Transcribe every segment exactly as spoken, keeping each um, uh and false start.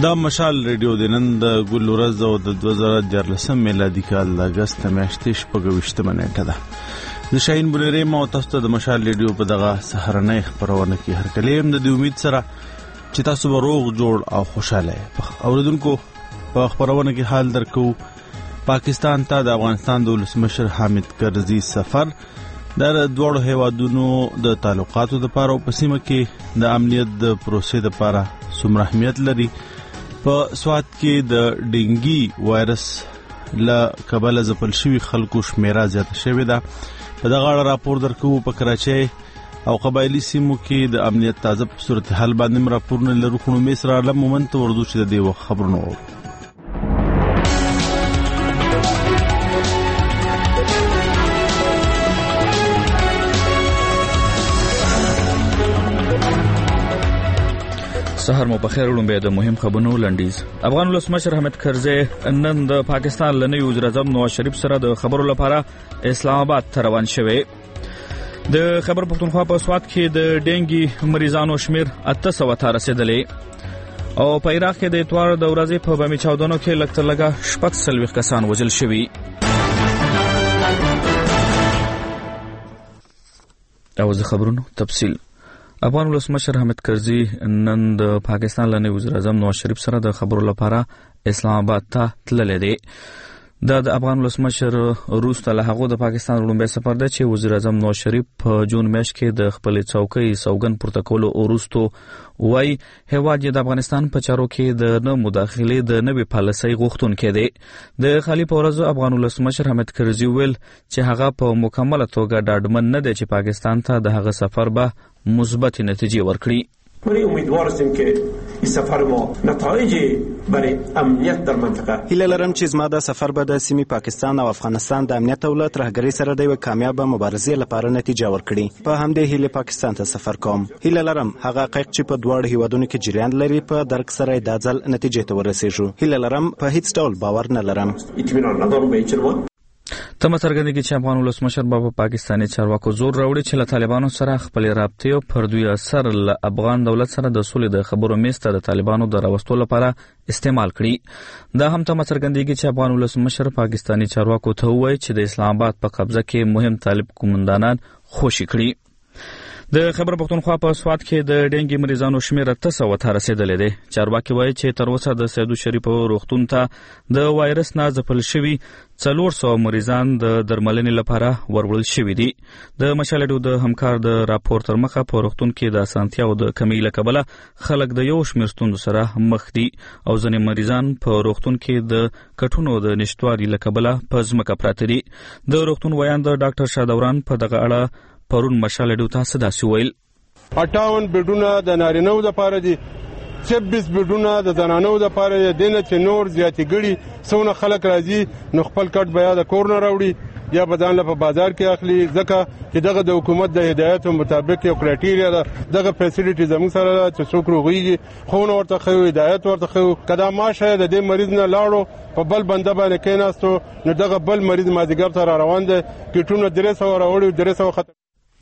دا مشال ریډیو د نن د ګل ورځ او د دوه زره دیارلسم میلادي کال د اګست میاشتې شپږویشتمه نیټه ده. د شاهین بونیری ما تاسو ته د مشال ریډیو په دغه سهارنۍ خپرونه کې هرکلی یم د دې امید سره چې تاسو به روغ جوړ او خوشاله اوریدونکو. په خپرونه کې حال درکو پاکستان ته د افغانستان د ولسمشر حامد کرزي سفر د دوړو هیوادونو د تعلقاتو لپاره او په سیمه کې د امنیت د پروسې لپاره څومره اهمیت لري. په سوات کې د ډینګي وایرس له کبله ځپل شوي خلکو شمیره زیاته شوې ده. په دغه اړه راپور درکو. په کراچۍ او قبایلي سیمو کې د امنیت تازه صورتحال باندې راپورونه لرو. خو مې سره علم مومنت ورځو چې د دې وخت خبرونه وو. سهار مو بخیر. لومبه د مهم خبرونو لنډیز. افغان ولسمشر حامد کرزي نن د پاکستان له نوي وزیر اعظم نواز شریف سره د خبرو لپاره اسلام آباد ته روان شوی. د خیبر پختونخوا په سوات کې د ډینګي مریضانو شمیر اته سوه ته رسیدلی او په عراق کې د اتوار د ورځې په بمي چاودنو کې لږ تر لږه شپږ څلوېښت کسان وژل شوي. او د خبرونو تفصیل. افغان ولسمشر حامد کرزي نن د پاکستان له نوي وزیر اعظم نواز شریف سره د خبرو لپاره اسلام آباد ته تللی دی. دا د افغان ولسمشر وروسته له هغه د پاکستان لومړی سفر دی چې وزیر اعظم نواز شریف په جون میاشت کې د خپلې څوکۍ سوګند پورته کولو وروسته وایي هیواد یې د افغانستان په چارو کې د نه مداخلې د نوې پالیسۍ غوښتونکی دی. د خالي په ورځو افغان ولسمشر حامد کرزي ویل چې هغه په مکمله توګه ډاډمن نه دی چې پاکستان ته د هغه سفر به مثبت نتیجې ورکړي. من امیدوار هستیم که این سفر ما نتایج برای امنیت در منطقه هیله لرم چې زما دا سفر به د سیمې پاکستان او افغانستان د امنیت او له ترهګرۍ سره د یوې کامیابه مبارزې لپاره نتیجه ورکړي. په همدې هیله پاکستان ته سفر کوم. هیله لرم هغه حقایق چې په دواړو هیوادونو کې جریان لري په درک سره دا ځل نتیجې ته ورسېږو. هیله لرم په هیڅ ډول باور نه لرم. اطمینان ندارم به هیڅ عنوان. تمه څرګندېږي چې افغان ولسمشر به په پاکستاني چارواکو زور راوړي چې له طالبانو سره خپلې رابطې او پر دوی اثر له افغان دولت سره د سولې د خبرو میز ته د طالبانو د راوستو لپاره استعمال کړي. دا هم تمه څرګندېږي چې افغان ولسمشر پاکستاني چارواکو ته ووایي چې د اسلام آباد په قبضه کې مهم طالب قومندانان خوشي کړي. د خیبر پختونخوا په سوات کې د ډینګي مریضانو شمیر اته سوه ته رسیدلی دی. چارواکي وایي چې تر اوسه د سیدو شریف روغتون ته د وایرس نه ځپل شوي څلور سوه مریضان د درملنې لپاره وروړل شوي دي. د مشال ریډیو د همکار د راپور تر مخه په روغتون کې د اسانتیاو د کمۍ له کبله خلک د یو شمېر ستونزو سره مخ دي او ځینې مریضان په روغتون کې د کټونو د نشتوالي له کبله په ځمکه پراته دي. د روغتون ویاند ډاکټر شادوران په دغه اړه پرون مشال ریډیو ته څه داسې ویل. اټاون بیډونه د نارینه‌و دپاره دي، چبیس بیډونه د زنانو دپاره دي. دینه چې نور زیاتې ګړي څونه خلک راځي نو خپل کټ به یا د کور نه راوړي یا به ځان له په بازار کې اخلي، ځکه چې دغه د حکومت د هدایاتو مطابق یو کرایټیریا ده. دغه فیسیلیټي زموږ سره ده چې څوک روغېږي خوونه ورته ښیو، هدایت ورته ښیو. که دا ماشه د دې مریض نه لاړو په بل بنده باندې کېناستو نو دغه بل مریض مازدیګر ته را روان دی. کټونه درې سوه راوړي، درې سوه ختم.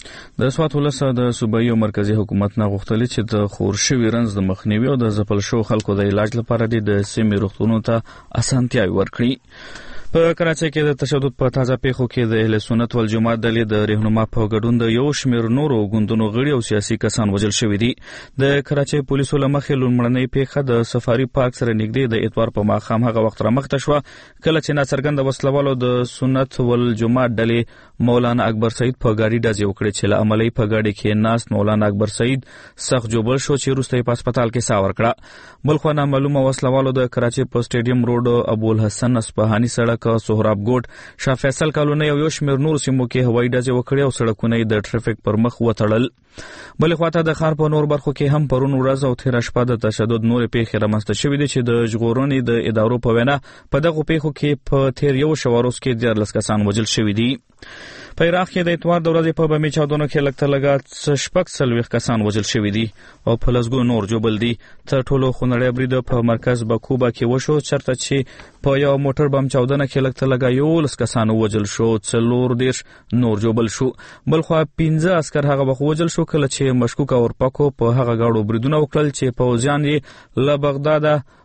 د سوات ولس د صوبایي او مرکزي حکومت نه غوښتل چې د خور شوي رنځ د مخنیوي او د ځپل شوو خلکو د علاج لپاره د سیمې روغتونونو ته اسانتیاوې ورکړي. په کراچۍ کې د تشدد په تازه پیښو کې د اهل سنت والجماعت ډلې د رهنما په ګډون د یو شمېر نورو ګوندونو غړي او سیاسي کسان وژل شوي دي. د کراچۍ پولیسو له مخې لومړنۍ پیښه د سفاري پارک سره نږدې د اتوار په ماښام هغه وخت رامخته شوه کله چې ناڅرګنده وسلوالو د سنت والجماعت ډلې مولانا اکبر سعید په ګاډي ډزې وکړې چې له امله په ګاډي کې ناست مولانا اکبر سعید سخت جوبل شو چې وروسته یې په هسپتال کې ساه ورکړه. بل خوا نامعلومه وسلوالو د کراچۍ په سټیډیم روډ، ابوالحسن اصفهاني سړک، سهراب ګوټ، شاه فیصل کالونۍ او یو شمېر نورو سیمو کې هوایي ډزې وکړې او سړکونه یې د ټرافیک پر مخ وتړل. بلې خواته د ښار په نور برخو کې هم پرون ورځ او تېره شپه د تشدد نورې پیښې رامنځته شوې دي چې د ژغورنې د ادارو په وینا په دغو پیښو کې په تېر یو شوه روز کې دیارلس کسان وژل شوي دي. په عراق کې د اتوار د ورځې په بمي چاودنو کې لږ تر لږه شپږ څلوېښت کسان وژل شوي دي او په لسګونو نور ژوبل دي. تر ټولو خونړی برید په مرکز بکوبا کې وشو چېرته چې په یو موټر بم چاودنه کې لږ تر لږه یولس کسان ووژل شو، څلور دېرش نور ژوبل شو. بلخوا پنځه عسکر هغه وخت ووژل شو کله چې مشکوک اورپکو په هغه ګاډو بریدونه وکړل چې پوځیان یې له بغداده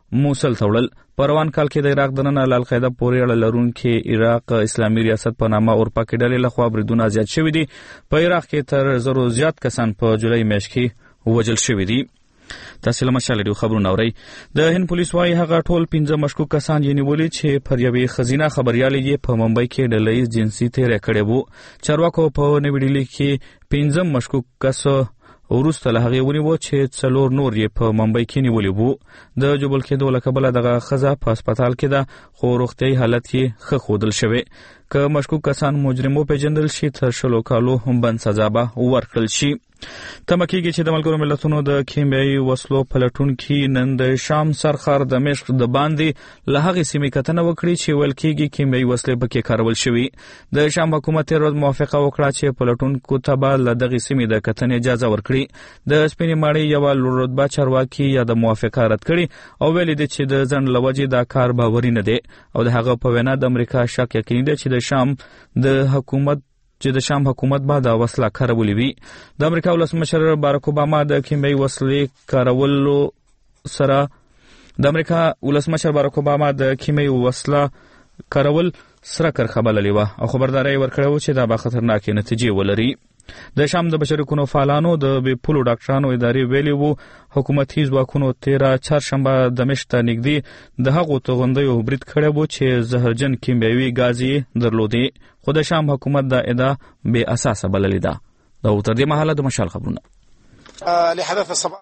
موصل ته وړل. په روان کال کې د عراق دننه له القاعده پورې اړه لرونکي عراق اسلامي ریاست په نامه اورپا کې ډلې لخوا بریدونه زیات شوي دي. په عراق کې تر زرو زیات کسان په جولای میاشت کې وژل شوي دي. تاسو له مشال ډیو خبرونه اورئ. د هند پولیس وايي هغه ټول پنځه مشکوک کسان یې نیولي چې پر یوې ښځینه خبریالې یې په ممبئی کې ډلهییز جنسي تېری کړی وو. چارواکو په نوې ډیلي کې پنځم مشکوک کس وروسته له هغې ونیوه چې څلور نور یې په ممبئی کې نیولي وو. د جوبل کېدو له کبله دغه ښځه په هسپتال کې ده، خو روغتیایي حالت یې ښه ښودل شوی. که مشکوک کسان مجرم وپېژندل شي تر شلو کالو بند سزا به ورکړل شي. تمه کېږي چې د ملګرو ملتونو د کیمیاوي وسلو پلټونکي نن د شام سرخر دمشق د باندې له هغې سیمې کتنه وکړي چې ویل کېږي کیمیاوي وسلې پکې کارول شوي. د شام حکومت تېره ورځ موافقه وکړه چې پلټونکو ته به له دغې سیمې د کتنې اجازه ورکړي. د سپینې ماڼۍ یوه لوړ رتبه چارواکي یا د موافقه رد کړي او ویلي دي چې د ځنډ له وجې دا کار باوري نه دی او د هغه په وینا د امریکا شک یقیني دی چې د شام د حکومت چې د شام حکومت به دا وسله کارولې وي. د امریکا ولسمشر بارک اوباما د کیمیاوي وسلې کارولو سره د امریکا ولسمشر بارک اوباما د کیمیاوي وسله کارول سره کرخه بللې وه او خبرداری ورکړی و چې دا به خطرناکې نتیجې ولري. د شام د بشري حقوقو فعالانو د بې پولو ډاکټرانو ادارې ویلي وو حکومتي ځواکونو تېره چهارشنبه دمشق ته نږدې د هغو توغندیو برید کړی و چې زهرجن کیمیاوي ګاز یې درلودې، خو د شام حکومت دا ادعا بې اساسه بللې ده. دا تر دې مهاله د مشال خبرونه. لحدث الصباح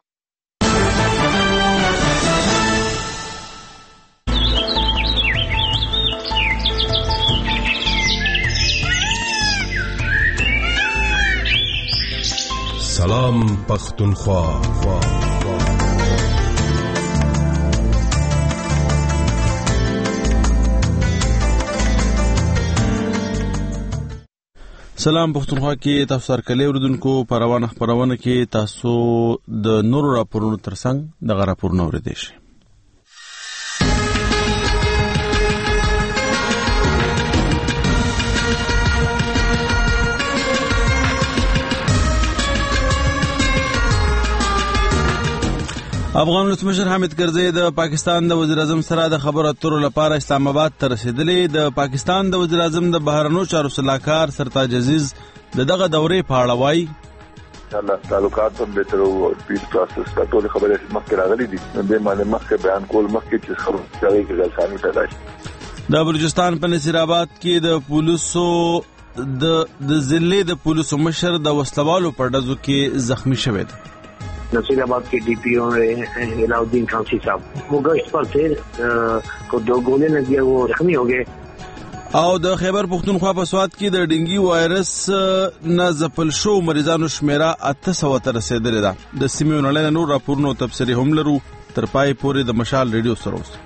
سلام پختونخوا. سلام پختونخوا کې تاسو سره کلی اوریدونکو په روانه خبرونه کې تاسو د نورو راپورونو ترڅنګ د راپورونو اوریدئ شئ. افغان ولسمشر حامد کرزی د پاکستان د وزیر اعظم سره د خبرو اترو لپاره اسلام آباد ته رسیدلی. د پاکستان د وزیر اعظم د بهرنیو چارو سلاکار سرتاج عزیز د دغه دورې په اړه وایي الله تعلقات هم به تر پیس پروسس ته ټول خبرې مخکې راغلي دي. د باندې مخکې بیان کول مخکې چې خبرې کوي چې ځانې پیدا شي. د بلوچستان په نصیر آباد کې د پولیسو د د ضلع د پولیسو مشر د وسلوالو په ډزو کې زخمی شوی دی. नसीर आबाद के D P O Alauddin खांसी साहब वो गश्त पर थे को दो गोले लगे वो जख्मी हो गए. او د خیبر پختونخوا په سوات کې د ډنګي وایرس نه ځپل شو مریضانو شمیره اته سوه ته رسیدلې ده. د سیمې نړۍ نور راپورونو تبصرې هم لرو. تر پای پورې د مشال ریډیو سره اوسئ.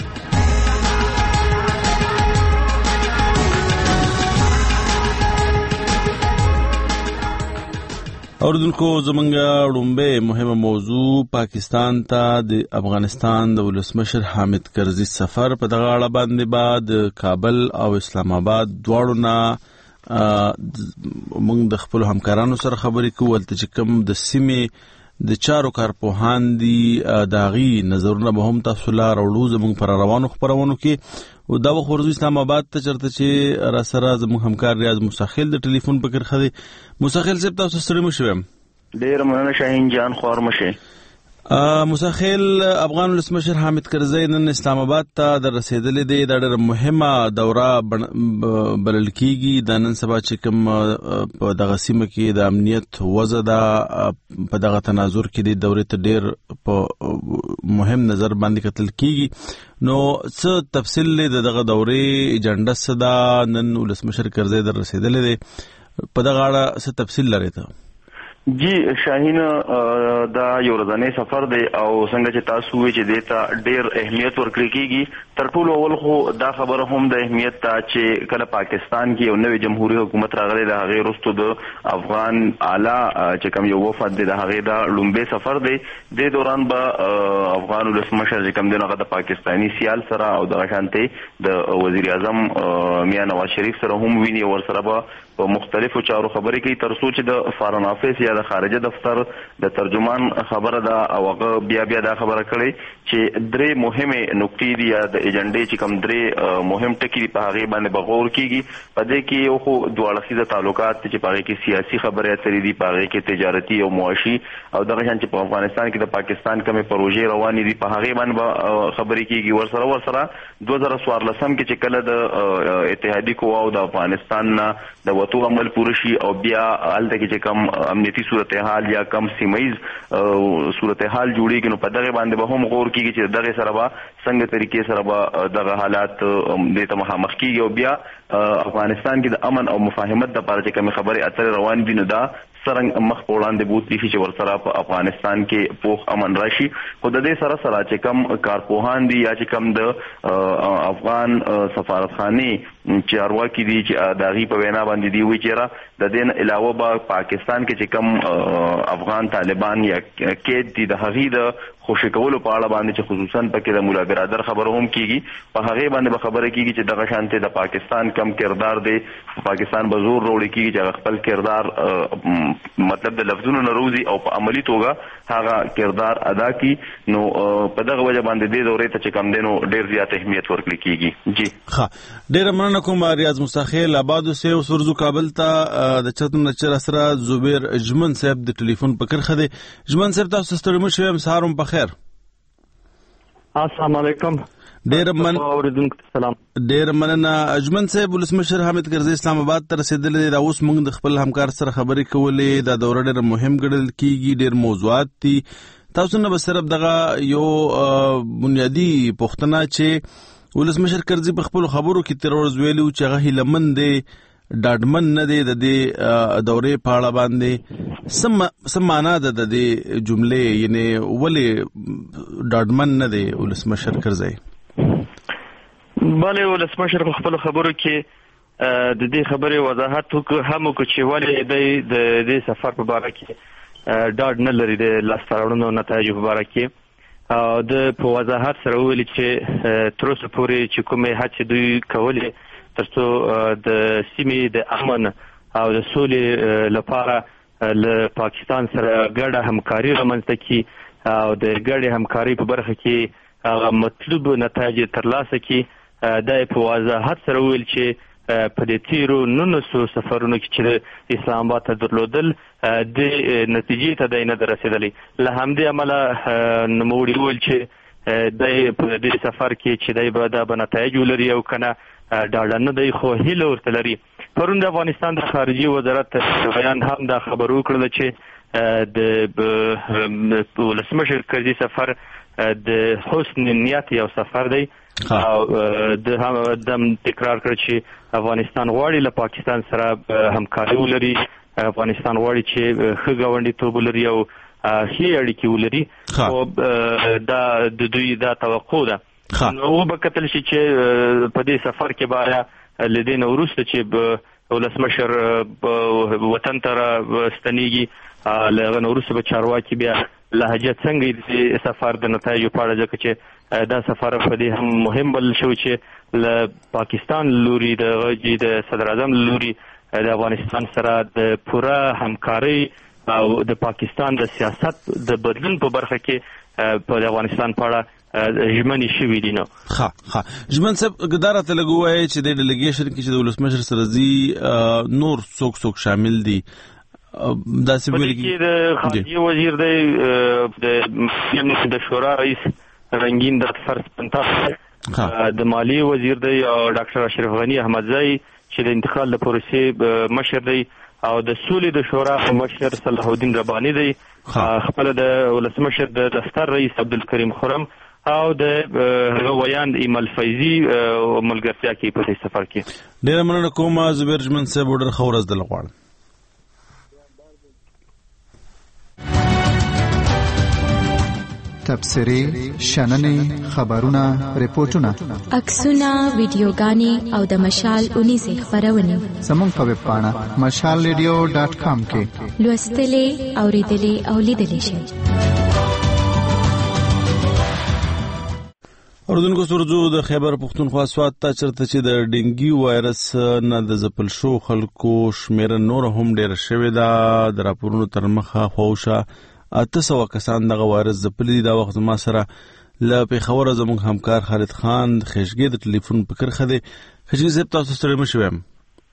اوردونکو زمونږ لومبه مهمه موضوع پاکستان ته د افغانستان د ولسمشر حامد کرزي سفر په دغه اړه باندې بعد کابل او اسلام آباد دواړو نه موږ د خپل همکارانو سره خبرې کوو چې کوم د سیمې د چارو کارپوهان دي داغي نظرونه به هم تاسو لا راوړو زموږ پر روانو خبرونو کې. او دا وخت اسلام آباد ته چرته چې را سره زموږ همکار ریاض مساخیل د ټلیفون په کرخه دی. مساخیل صاحب تاسو سره مو شوم. ډیر مننه شاهین جان خور مشه. مساخیل افغان ولسمشر حامد کرزی نن اسلام آباد ته د رسیدلې دی. دا ډېره مهمه دوره بلل کیږي. د نن سبا چې کوم په دغه سیمه کې د امنیت وضع ده په دغه تناظر کې د دورې ته ډېر په مهم نظر باندې کتل کیږي. نو څه تفصیل د دغه دورې ایجنډا څه ده؟ نن ولسمشر کرزی در رسیدلې دی، په دغه اړه څه تفصیل لري ته؟ جی شاهین دا یو ورځنی سفر دی او څنګه چې تاسو وی چې دیتا ډیر اهمیت ورکړي کیږي. تر ټولو اول خو دا خبره هم د اهمیت ته چې کله پاکستان کې یو نوې جمهوریت حکومت راغلی د هغې وروسته د افغان اعلی چې کوم یو وفد دی د هغې دا لومبی سفر دی. د دوران به افغان ولسمشر چې کوم دی هغه د پاکستاني سیال سره او دغه شانتې د وزیر اعظم میاں نواز شریف سره هم ویني او ورسره به په مختلفو چارو خبرې کوي تر څو چې د فارن افیس یا بیا د خارجه دفتر د ترجمان خبره ده او هغه بیا بیا دا خبره کړې چې درې مهمه نقطې دي یا د ایجنډې چې کوم درې مهم ټکي دي په هغه باندې بغور کیږي. په دې کې یو خو دوه اړخیزه تعلقات چې په هغه کې سیاسي خبرې اترې دي، په هغه کې تجارتي او معاشي، او دغه شان چې په افغانستان کې د پاکستان کومې پروژې روانې دي په هغه باندې خبرې کیږي. ورسره ورسره دوه زره څوارلسم کې چې کله د اتحادی قواو د افغانستان نه د وټو عمل پوره شي او بیا هلته کې چې کوم امنیتي صورتحال یا کم سیمایز صورتحال جوړیږي نو په دغه باندې به هم غور کیږي چې دغه سره به څنګه طریقې سره به دغه حالات د ته مخامخ کیږي او بیا افغانستان کې د امن او مفاهمت لپاره چې کوم خبرې اترې روان دي نو دا څرنګه مخ په وړاندې بوتلی شي چې ورسره په افغانستان کې پوخ امن راشي. خو د دې سره سره چې کوم کارپوهان دي یا چې کوم د افغان سفارتخانې چارواکي دي چې د هغې په وینا باندې دي وایي چې د دې نه علاوه به پاکستان کې چې کوم افغان طالبان یا قید دي د هغې د خوشي کولو په اړه باندې چې خصوصا پکې د مولا برادر خبره هم کیږي، په هغې باندې به خبره کیږي چې دغه شانتې د پاکستان کم کردار دی، پاکستان به زور وروړي کیږي چې خپل کردار مطلب د لفظونو نه روزي او په عملی توګه هغه کردار ادا کی. نو په دغه وجه باندې دې دورې ته چې کم دی نو ډېر زیات اهمیت ورکړل کیږي. جی ښه، ډېره مننه کوم ریاض مستخیل آباد اوسئ. اوس ورځو کابل ته د چتون نچر اسره زبیر اجمن صاحب د ټلیفون په کرخه دی. اجمن صاحب تاسو ستړي مو شوم، سهار مو په خیر. السلام علیکم. ډېر من سلام ډېر مننه اجمن صاحب. ولسمشر حامد کرزي اسلام آباد ته رسیدلی دی. اوس موږ د خپل همکار سره خبرې کولې. دا دوره ډېر مهم ګڼل کیږي، ډېر موضوعات دي. تاسو نه به صرف دغه یو بنیادی پوښتنه چې ولسمشر کرزي په خپل خبرو کې تر ورځ ویلي چې هغه هیلهمند دی، ډاډمن نه دی د دې دورې په اړه باندې. سم سم معنا ده د دې جملې، یعنی ولې ډاډمن نه دی ولسمشر کرزي؟ بله، ولسمشر په خپل خبرو کې د دې خبرې وضاحت هم وکړ چې ولې دی د دې سفر په باره کې ډاډ نه لري د لاسته راوړنو نتایجو په باره کې. د په وضاحت سره وویل چې تر اوسه پورې چې کومې هڅې دوی کولې تر څو د سیمې د امن او د سولې لپاره له پاکستان سره ګډه همکاري رامنځته کړي او د ګډې همکاري په برخه کې هغه مطلوب نتایج ترلاسه کړي، دا په وضاحت سره وویل چې په دې تیرو نولسو سفرونو کې چې اسلام آباد ته درلودل د نتیجې ته دی نه ده رسېدلی. له همدې امله نوموړي وویل چې دی په دې سفر کې چې دی به دا به نتایج ولري او که نه ډاډه نه دی، خو هیله ورته لري. پرون د افغانستان د خارجي وزارت بیان هم دا خبر وکړله چې د ولسمشر کرزي سفر د حسن نیت یو سفر دی او د هم دم تکرار کړ چې افغانستان غواړي له پاکستان سره همکاري ولري، افغانستان غواړي چې ښه ګاونډیتوب ولري او ښې اړیکې ولري. خو دا د دوی دا توقع ده. نو به کتل شي چې په دې سفر کې به له دې نه وروسته چې ولسمشر وطن ته راستنېږي، له هغه نه وروسته به چارواکي بیا لهجه څنګه د سفر د نتایجو په اړه، ځکه چې دا سفر په دې هم مهم بلل شوی چې له پاکستان لوري د غږی د صدر اعظم لوري د افغانستان سره د پوره همکاري او د پاکستان د سیاست د بدلون په برخه کې په افغانستان په اړه ژمنې شوي دي. نو ښه ښه ژمن صاحب ګداره ته لږ ووایئ چې د ډیلیګیشن کې چې د ولسمشر سره ځي نور څوک څوک شامل دي؟ داسې ویل کېږي د خارجي وزیر دی، د شورا رئیس رنگین د فرض پنتاس، د مالی وزیر دی او ډاکټر اشرف غنی احمدزی چې د انتقال د پروسې مشر دی، او د سولې د شورا مشر صلاح الدین رباني دی، خپل د ولسمشر د دفتر رئیس عبدالکریم خرم او د ویاند ایمل فیضی ملګرتیا کې په دې سفر کې. ډېره مننه کوم زبیر اجمن صاحب، ډېر ښه ورځ درله غواړم. تبصرې، شننې، خبرونه، ریپورتونه، عکسونه، ویډیوګانې او د مشال اونیزې خپرونې زموږ په ویب پاڼه مشال ریډیو ډاټ کام کې لوستلې، اوریدلې او لیدلې شئ. اردوونکو سرجو د خیبر پښتونخوا سوات ته چرته چې د ډینګي وایرس نه د ځپل شو خلکو شمیره نور هم ډیر شوې ده. د راپورونو تر مخه خوښه اته سوه کسان دغه وایرس ځپلي. دا وخت ما سره له پېښوره زموږ همکار خالد خان د خېشګې د ټلیفون په کرښه دی. خېشګې صاحب تاسو ستړي مه شوئ.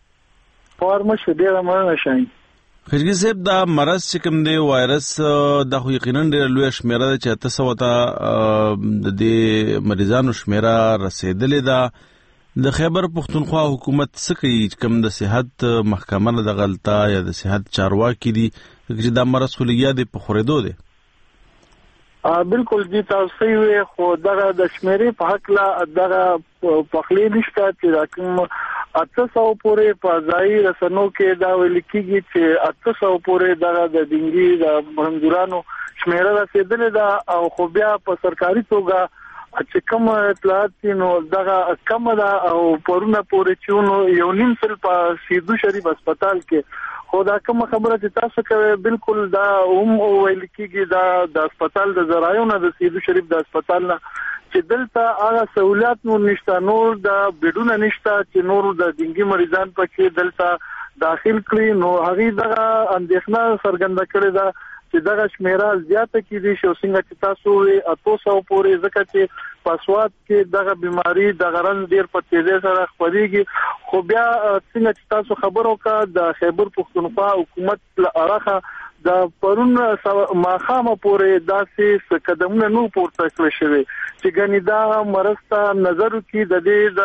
فارمه شو ډېره مننه شاهین. خېشګې صاحب دا مرض چې کوم دی وایرس دا خو یقینا ډېره لویه شمېره ده چې اته سوه ته د دې مریضانو شمېره رسېدلې ده. د خیبر پښتونخوا حکومت څه کوي چې کوم د صحت محکمه نه د غلطه یا د صحت چارواکي دي چې دا مرض خو لګیا دی په خورېدو دی؟ بالکل جی تاسو صحیح وي، خو دغه د شمېرې په هکله دغه پخلی نشته چې دا کوم اته سوه پورې په ځایي رسنو کې دا ویل کېږي چې اته سوه پورې دغه د ډینګي د مهمزورانو شمېره رسېدلې ده، او خو بیا په سرکاري توګه چې کوم اطلاعات دي نو دغه کمه ده، او پرونه پورې چې نو یو نیم سل په سیدو شریف هسپتال کې. خو دا کوم خبره چې تاسو کوي بالکل دا هم ویل کېږي دا د هسپتال د ذرایو نه د سیدو شریف د هسپتال نه چې دلته هغه سہولیات نور نشته، نور د بیډونه نشته چې نور د ډینګي مریضان پکې دلته داخل کړي. نو هغه دغه اندېښنه څرګنده کړې ده چې دغه شمیره زیاته کیدي شو څنګه چې تاسو یې اته سوه پورې، ځکه چې په سوات کې دغه بیماری د غرض ډیر په تیزی سره خپرېږي. خو بیا څنګه چې تاسو خبر وکړه د خیبر پښتونخوا حکومت له اړخه د پرون ماښامه پورې داسې قدمونه نو پورته کړل شوي چې ګنې دا مرض ته نظر وکړي، د دې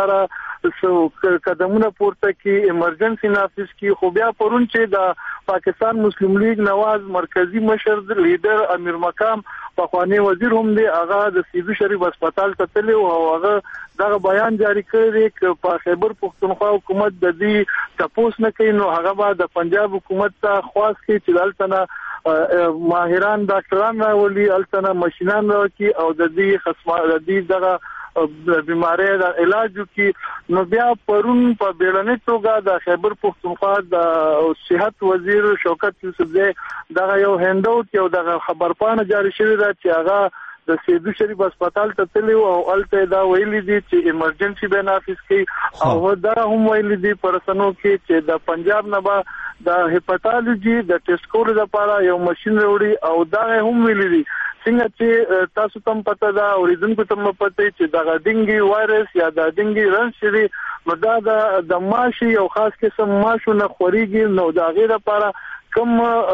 دپاره قدمونه پورته کړي، ایمرجنسي نافذ کړي. خو بیا پرون چې د پاکستان مسلم لیگ نواز مرکزی مشر لیډر امیر مقام پخوانی وزیر هم دی، هغه د سیدو شریف هسپتال ته تللی او هغه دغه بیان جاری کړی چې په خیبر پښتونخوا حکومت د دې تپوس نه کوي، نو هغه به د پنجاب حکومت ته خواست کوي چې دلته نه ماهران ډاکټران راولي، دلته نه ماشینان راوکړي او د دې خصما د دې دغه بیماری د علاج کی. نو بیا پرون په بیړنۍ توګه د خیبر پښتونخوا د صحت وزیر شوکت یوسفزئی دغه یو هندوت یو دغه خبرپاڼه جاری شوې ده چې هغه د سیدو شریف هسپتال ته تللی او الته دا ویلي دي چې ایمرجنسي به نافذ کړي، او دا هم ویلي دي په رسنو کې چې د پنجاب نه به د هپاتالوجي د ټیسټ کولو لپاره یو ماشين وروړي، او دا هم ویلي دي څنګه چې تاسو ته پته ده او ریزونکو ته پته چې د ډینګي وایرس یا د ډینګي رنځ شری نو دا د ماشي یو خاص قسم ماشو نه خوريږي، نو دا غیر لپاره کوم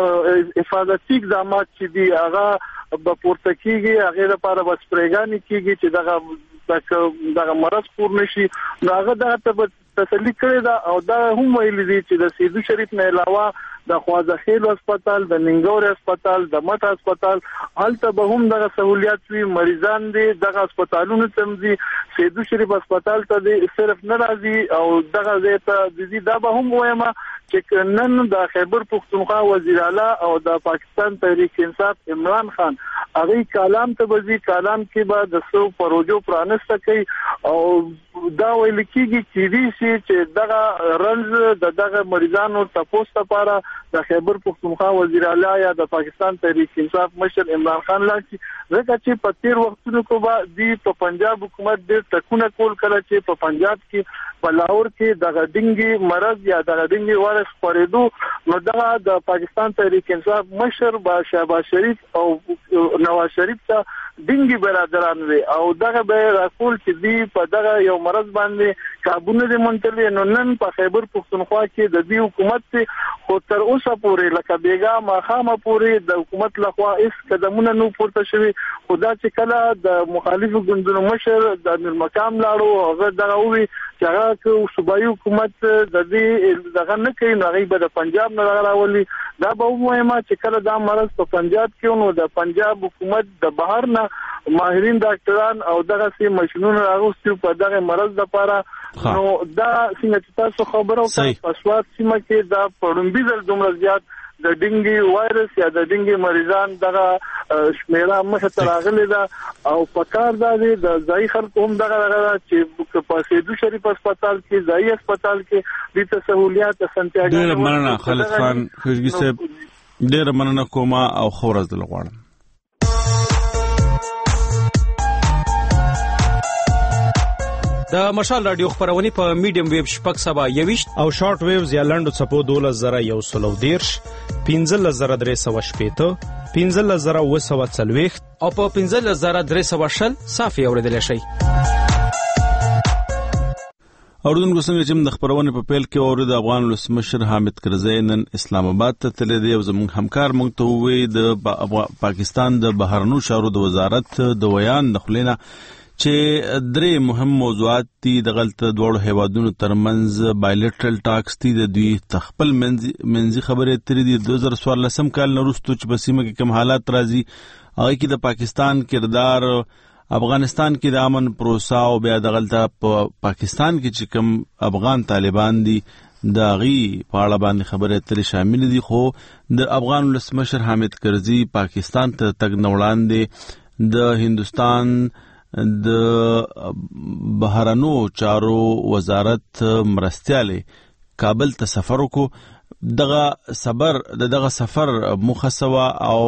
حفاظتي اقدامات چې دي هغه به پورته کیږي، هغه لپاره بس پرېګانی کیږي چې دغه دغه مرض پور نشي. نو هغه دا ته تسلی کړی دا، او دا هم ویلي دي چې د سیدو شریف نه علاوه د خوازخیل هسپتال، د ننګور هسپتال، د مټ هسپتال هلته به هم دغه سہولیات وي. مریضان دي دغه هسپتالونو ته دي، سیدو شریف هسپتال ته دي صرف نه راځي، او دغه ځای ته دي. دا به هم وایم چې نن د خیبر پښتونخوا وزیر اعلی او د پاکستان تحریک انصاف عمران خان هغه کلام ته بزي کلام کې به د سو پروژو پرانسته کوي، او دا ویل کېږي چې دې شي چې دغه رنځ د دغه مریضانو تاسو لپاره د خیبر پښتونخوا وزیر اعلی یا د پاکستان تحریک انصاف مشر عمران خان لاندې ځکه چې په تیر وختونو کې به د په پنجاب حکومت ډېر ټکونه کول کړه چې په پنجاب کې په لاهور کې د ډینګي مرض یا د ډینګي وایرس خپرېدو، نو دا د پاکستان تحریک انصاف مشر با شهباز شریف او نواز شریف ته ډینګي برادران وي، او دغه به راکول چې دی په دغه یو مرض باندې کابونه دي منتلې. نو نن په خیبر پښتونخوا کې د دې حکومت خو تر اوسه پورې لکه بیګا ماخامه پورې د حکومت لخوا هیڅ قدمونه نو پورته شوي. خدا چې کله د مخالفو ګوندونو مشر د امیر مقام لاړو هغه دغه وی چې هغه صوبایي حکومت د دې دغه نه کوي، نو هغه به د پنجاب نه راولي. دا به مهمه چې کله دا مرض په پنجاب کې نو د پنجاب حکومت د بهر نه ماهرین ډاکټران او دغه سي ماشينونه راغوستي په دغه مرض لپاره. نو دا څنګه چې تاسو خبرو کوئ په سواد سیمه کې دا پړمبي در دومره زیات د ډینګي وایرس یا د ډینګي مریضان دغه شمیره مخه ته راغلي ده، او په کار دا دی د ځای خلکو هم دغه دغه چې په سیدو شریف هسپتال کې ځای هسپتال کې د ته سہولیات اسانتیاګانې. ډېر مننه خالد خان خېشګي صاحب، ډېر مننه کوم او خورز دل غواړم. د مشال رادیو خبرونه په میډیم ویب شپږ سبا یويشت او شارټ ویوز یا لنډو چپو دولس زره یو سلو دیرش پنځلس زره درې سوه شپېته پنځلس زره اوه سوه څلوېښت او په پنځلس زره درې سوه شل صافي اورېدلی شئ. اوردونکو څنګه چې د خبرونه په پیل کې اورید افغان ولسمشر حامد کرزی نن اسلام آباد ته تللی دی او زموږ همکار موږ ته وویل د پاکستان د بهرنیو چارو د وزارت د ویان د خلینا چې درې مهم موضوعات دي د غلطه دوړو هیوادونو ترمنځ بایلیټرل ټاکس دي د دوی تخپل منځي خبرې ترې دي دوه زره څوارلسم کال نه وروسته چې په سیمه کې کوم حالات راځي هغه کې د پاکستان کردار افغانستان کې د امن پروسه او بیا د غلطه په پاکستان کې چې کوم افغان طالبان دي د غي په اړه باندې خبرې ترې شامل دي. خو د افغان ولسمشر حامد کرزی پاکستان ته تګ نه وړاندې د هندستان د بهرنو چارو وزارت مرستیاله کابل ته سفر وکړو. دغه صبر دغه سفر مخسوا او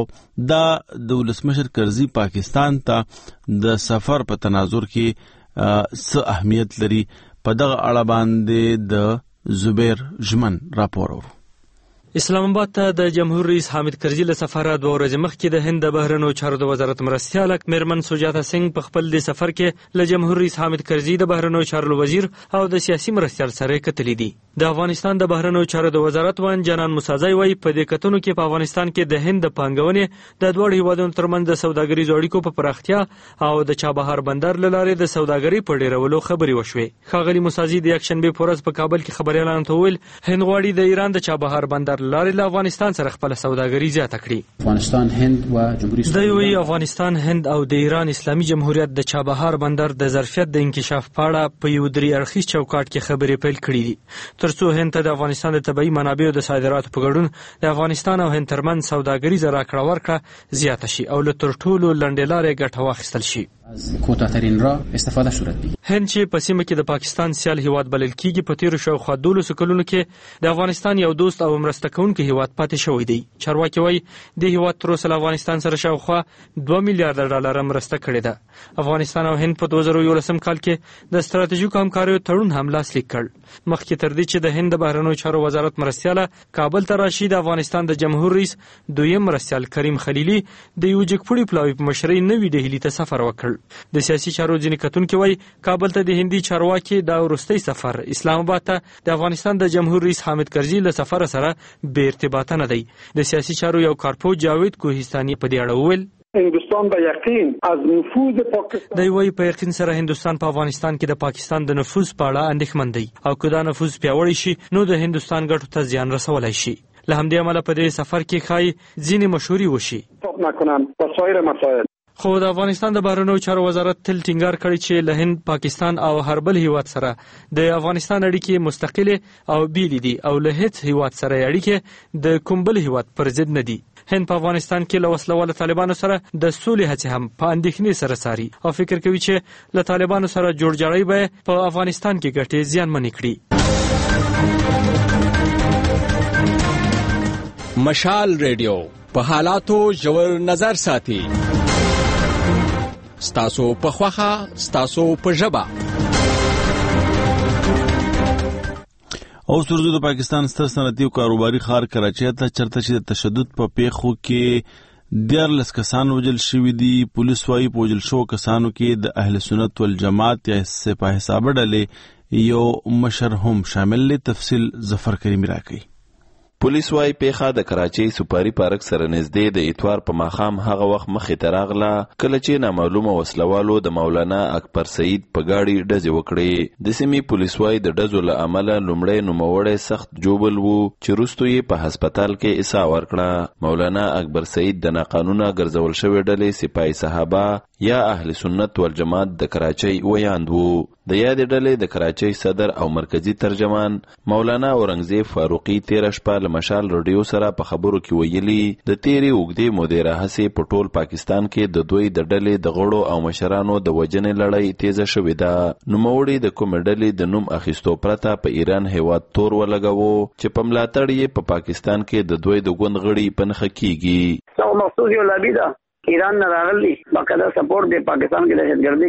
د ولسمشر کرزی پاکستان ته د سفر په تناظر کې څه اهمیت لري په دغه اړه باندې د زبیر جمن راپور ورو. اسلام آباد ته د جمهور رئیس حامد کرزی له سفر دوه ورځې مخکې د هند د بهرنیو چارو د وزارت مرستیاله میرمن سوجاتا سنگ په خپل د سفر کې له جمهور رئیس حامد کرزی د بهرنیو چارو وزیر او د سیاسي مرستیال سره کتلې دي. د افغانستان د بهرنیو چارو د وزارت وان جنان مساځي وایي په دې کتنو کې په افغانستان کې د هند د پانګونې د دوه هیوادونو ترمنځ د سوداګریزو اړیکو په پراختیا او د چابهار بندر لاره د سوداګرۍ په ډیرولو خبرې وشوې. ښاغلي مساځي د یکشنبه په ورځ په کابل کې خبريالانو ته ویل هند غواړي د ایران د چابهار بندر لاره له افغانستان سره خپل سوداګري زیاته کړي. افغانستان هند او جمهوریت د یوې افغانستان هند او د ایران اسلامي جمهوریت د چابهار بندر د ظرفیت د انکشاف په اړه په یو درې اړخیز چوکاټ کې خبرې پیل کړې دي ترڅو هند ته د افغانستان د طبيعي منابعو د صادراتو په ګډون د افغانستان او هند ترمنځ سوداګریزه راکړه ورکړه زیاته شي او له تر ټولو لنډې لارې ګټه واخیستل شي. از کوتاه‌ترین راه استفاده صورت بگیرد. هند چې په سیمه کې د پاکستان سیال هیواد بلل کیږي په تیرو شاوخوا دولسو کلونو کې د افغانستان یو دوست او مرسته کوونکی هیواد پاتې شوی دی. چارواکي وایي د هیواد تر اوسه له افغانستان سره شاوخوا دوه میلیارډ ډالر مرسته کړې ده. افغانستان او هند په دوه زره یولسم کال کې د ستراتیژیکو همکاریو تړون هم لاسلیک کړ. مخکې تر دې چې د هند د بهرنیو چارو وزارت مرستیاله کابل ته راشي د افغانستان د جمهور رئیس دویم مرستیال کریم خلیلی د یو جګپړي پلاوی په مشرۍ نوې ډهلي ته سفر وکړ. د سیاسي چارو ځینې کتونکي وایي کابل ته د هندي چارواکي د وروستي سفر اسلام آباد ته د افغانستان د جمهور رئیس حامد کرزی له سفر سره بې ارتباطه نه دی. د سیاسي چارو یو کارپوه جاوید کوهستاني په دې اړه وویل هندوستان به یقین از نفوذ پاکستان دی وایي په یقین سره هندوستان په افغانستان کې د پاکستان د نفوذ په اړه اندېښمن دی او که دا نفوذ پیاوړی شي نو د هندوستان ګټو ته زیان رسولی شي. له همدې امله په دې سفر کې ښایي ځینې مشورې وشي نکنن وسایر مسائل. خو د افغانستان د بهرنیو چارو وزارت تل ټینګار کړی چې له هند پاکستان او هر بل هیواد سره د افغانستان اړیکې مستقله او بیلې دي او له هیڅ هیواد سره اړیکې د کوم بل هیواد پر ضد نه دي. هند په افغانستان کې له وسلوال طالبانو سره د سولې هڅې هم په اندېښنې سره ساري او فکر کوي چې له طالبانو سره جوړجاړی به په افغانستان کې ګټې زیانمنې کړي. مشال ریډیو په حالاتو ژور نظر ساتي. ستاسو په خوخه ستاسو په ژبه. او سرزو د پاکستان ستر صنعتي او کاروباري ښار کراچۍ ته چرته چې د تشدد په پیښو کې دیارلس کسان وژل شوي دي. پولیس وايي په وژل شوو کسانو کې د اهل سنت والجماعت یا سپاه حسابه ډلې یو مشر هم شامل دی. تفصیل ظفر کریمي راکوي. پولیس وايي پیښه د کراچۍ سپاری پارک سره نږدې د اتوار په ماښام هغه وخت مخې ته راغله کله چې نامعلومه وسلوالو د مولانا اکبر سعید په ګاډي ډزې وکړې. د سیمې پولیس وايي د ډزو له امله لومړی نوموړی سخت جوبل وو چې وروسته یې په هسپتال کې اسا ورکړه. مولانا اکبر سعید د ناقانونه ګرځول شوې ډلې سپاهي صحابه یا اهل سنت والجماعت د کراچۍ ویاند وو. د یادې ډلې د کراچۍ صدر او مرکزی ترجمان مولانا اورنګزیب فاروقي تیره شپه له مشال رادیو سره په خبرو کې ویلي د تیرې اوږدې مودې راهیسې په ټول پاکستان کې د دوی د ډلې د غړو او مشرانو د وژنې لړۍ تیزه شوې ده. نوموړي د کومې ډلې د نوم اخیستو پرته په ایران هیواد تور ولګاوه چې په ملاتړ یې په پاکستان کې د دوی د ګوند غړي په نښه کیږي. ایران نه راغلي باقاعده سپورټ دی پاکستان کې دهشتګردي کوي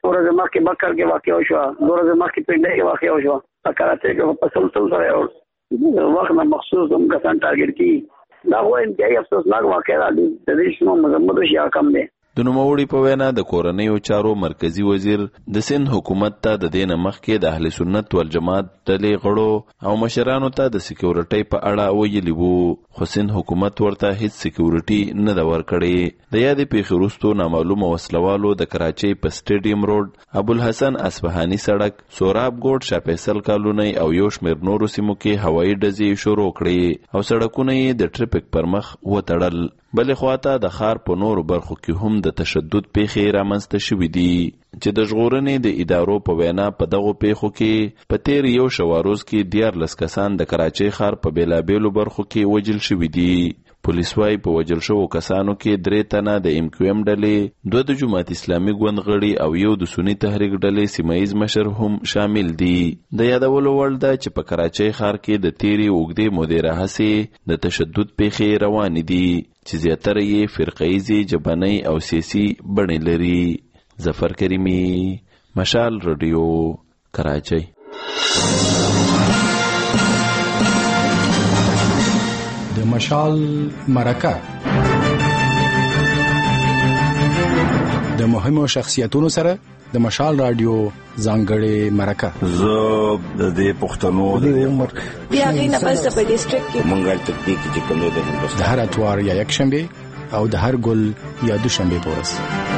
ورځ مخکې بکر کې واقع شو، ورځ مخکې پنډه کې واقع شو، کراچۍ کې په تسلسل سره وخت نه مخصوص هم کسان ټارګټ کی. دا وایي چې افسوسناک واقعه ده د دې شنو مذمت شي کم دی. د نوموړي په وینا د کورنیو چارو مرکزی وزیر د سند حکومت ته د دې نه مخکې د اهل سنت والجماعت ډلې غړو او مشرانو ته د سکیورټۍ په اړه ویلي وو، خو سند حکومت ورته هیڅ سکیورټي نه ده ورکړې. د یادې پیښې وروسته نامعلومه وسلوالو د کراچۍ په سټیډیم روډ، ابوالحسن اصفهاني سړک، سوراب ګوټ، شاه فیصل کالونی او یو شمېر نورو سیمو کې هوایي ډزې شروع کړې او سړکونه یې د ټریفیک پر مخ وتړل. بلې خواته د ښار په نورو برخو کې هم د تشدد پیښې رامنځته شوې دي چې د ژغورنې د ادارو په وینا په دغو پیښو کې په تیر یو شواروز کې دیارلس کسان د کراچۍ ښار په بیلابیلو برخو کې وژل شوي دي. پولیس وايي په وژل شوو کسانو کې درې تنه د ایم کیو ایم ډلې، دوه د جماعت اسلامي ګوند غړي او یو د سني تحریک ډلې سیمایي مشر هم شامل دي. د یادولو وړ ده چې په کراچۍ ښار کې د تیرې اوږدې مودې راهیسې د تشدد پیښې روانې دي چې زیاتره یې فرقه‌یزې، جبهنۍ او سیاسي بڼې لري. ظفر کریمي، مشال رادیو، کراچۍ. د مشال مرکه د مهمو شخصیتونو سره د مشال رادیو ځانګړې مرکه. زه د دې پښتنو د عمر بیا غینه پس په ډیسټریکټ کې منګل تکنیک چې کوم د هندوستان د هر اتوار یا یک شنبه او د هر ګل یا دوشنبه پورس.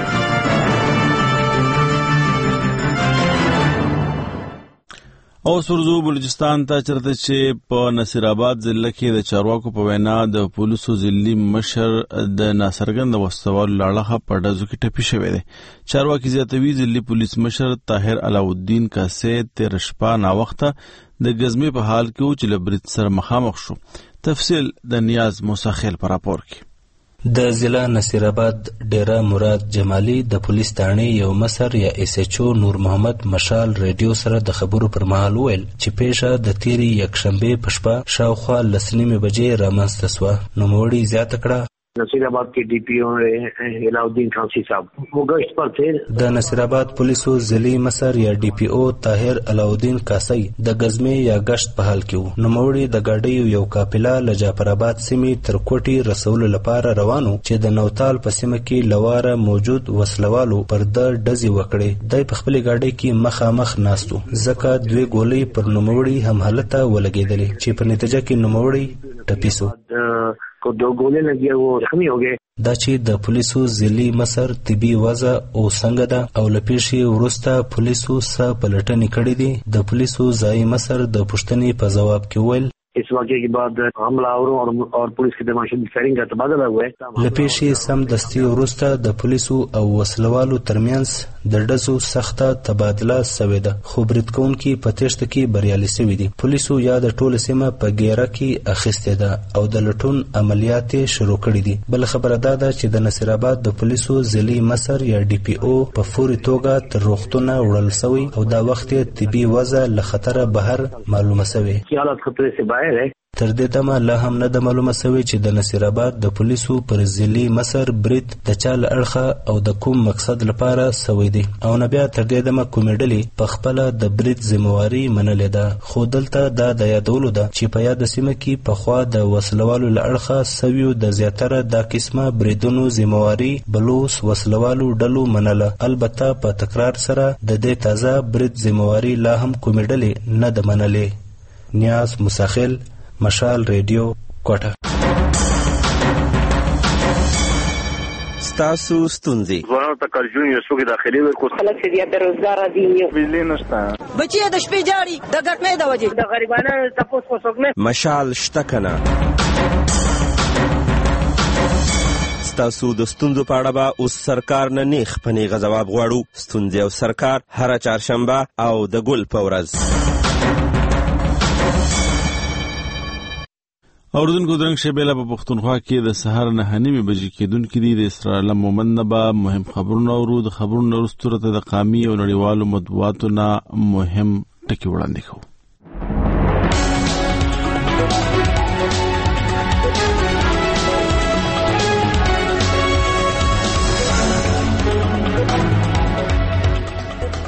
او سرزو بلوچستان ته چرته چې په نصیر آباد ضلع کې د چارواکو په وینا د پولیسو ضلعي مشر د ناڅرګند وسوال لاړه په ډزو کې ټپي شوی دی. چارواکي زیاتوي ضلعي پولیس مشر طاهر علاؤالدین کاسې تیر شپه ناوخته د غزمې په حال کې و چې له برید سره مخامخ شو. تفصیل د نیاز موسیخیل پر راپور کې. د ضلع نصیر آباد ډیره مراد جمالي د پولیس تاڼې یو مسر یا ایس ایچ او نور محمد مشال ریډیو سره د خبرو پر مهال ویل چې پیښه د تیرې یکشنبه په شپه شاوخوا لس نیمې بجې رامنځته شوه. نوموړي زیاته کړه نصیر آباد کے ڈی پی او علاؤالدین خانسی صاحب وہ گشت پر تھے. د نصیر آباد پولیسو ضلعي مسر یا ډي پی او طاهر علاؤالدین کاسي د غزمې یا گشت په حال کې وو. نوموړي د ګاډیو یو قافله له جعفر آباد سیمې تر کوټي رسولو لپاره روانو چې د نوتال په سیمه کې لواره موجود وسلوالو پر د ډزې وکړې. د په خپل ګاډي کې مخامخ ناستو ځکه دوی ګولۍ پر نوموړي هم حالته ولګېدلې چې په نتیجه کې نوموړي ټپي شو. کو دو گولے لگی وہ زخمی ہو گئے. دا چې د پولیسو ضلعي مسر طبي وضع او څنګه ده او له پیښې وروسته پولیسو څه پلټنې کړې دي. د پولیسو ضلعي مسر د پوښتنې په ځواب کې ویل اس واقعے کے بعد حملہ آوروں اور, اور پولیس کے درمیان شدید فائرنگ کا تبادلہ ہوا ہے. له پیښې سم دستي وروسته د پولیسو او وسلوالو ترمنځ د ډزو سخته تبادله شوې ده، خو برید کوونکي په تېښته کې بریالي شوي دي. پولیسو یا د ټوله سیمه په ګیره کې اخیستې ده او د لټون عملیات شروع کړي دي. بل خبره دا ده چې د نصیر آباد د پولیسو ضلعي مسر یا ډي پی او په فوري توګه تر روغتونه وړل شوی او دا وخت طبي وضع له خطره بهر معلومه شوې. حالت خطرې سے باهر ہے. تر دې دمه لا هم نه د معلومه شوی چې د نصیر آباد د پولیسو پر ضلعي مسر برید د چا له اړخه او د کوم مقصد لپاره شوی دی او نه بیا تر دې دمه کومې ډلې په خپله د برید ذمهواري منلې ده. خو دلته دا د یادولو ده چې په یاده سیمه کې پخوا د وسلوالو له اړخه شویو د زیاتره دا قسمه بریدونو ذمهواري بلوس وسلوالو ډلو منله. البته په تکرار سره د دې تازه برید ذمهواري لا هم کومې ډلې نه ده منلې. نیاز موسیخیل، مشال ریډیو، کوټه. ستاسو ستونزې ځوانانو ته کارجون یو څوک داخلي ورکو خلک چې بیا بیروزګار دي، بجلی نشته، بچي د شپې جاړي د ګټنې د وجې د غریبانو تاسو کو څوک نه. مشال شته کنه. ستاسو د ستونزو په اړه به اوس سرکار نه نیغ په نیغه ځواب غواړو. ستونزې او سرکار هره چهارشنبه او د ګل په ورځ. اوردونکو درنګ شیبېله په پښتونخوا کې د سهار نه نیمې بجې کېدونکي دي. د اسرار عالم مومند نه به مهم خبرونه اورو. د خبرونو وروسته راته د قامي او نړیوالو مطبوعاتو نه مهم ټکي وړاندې کوو.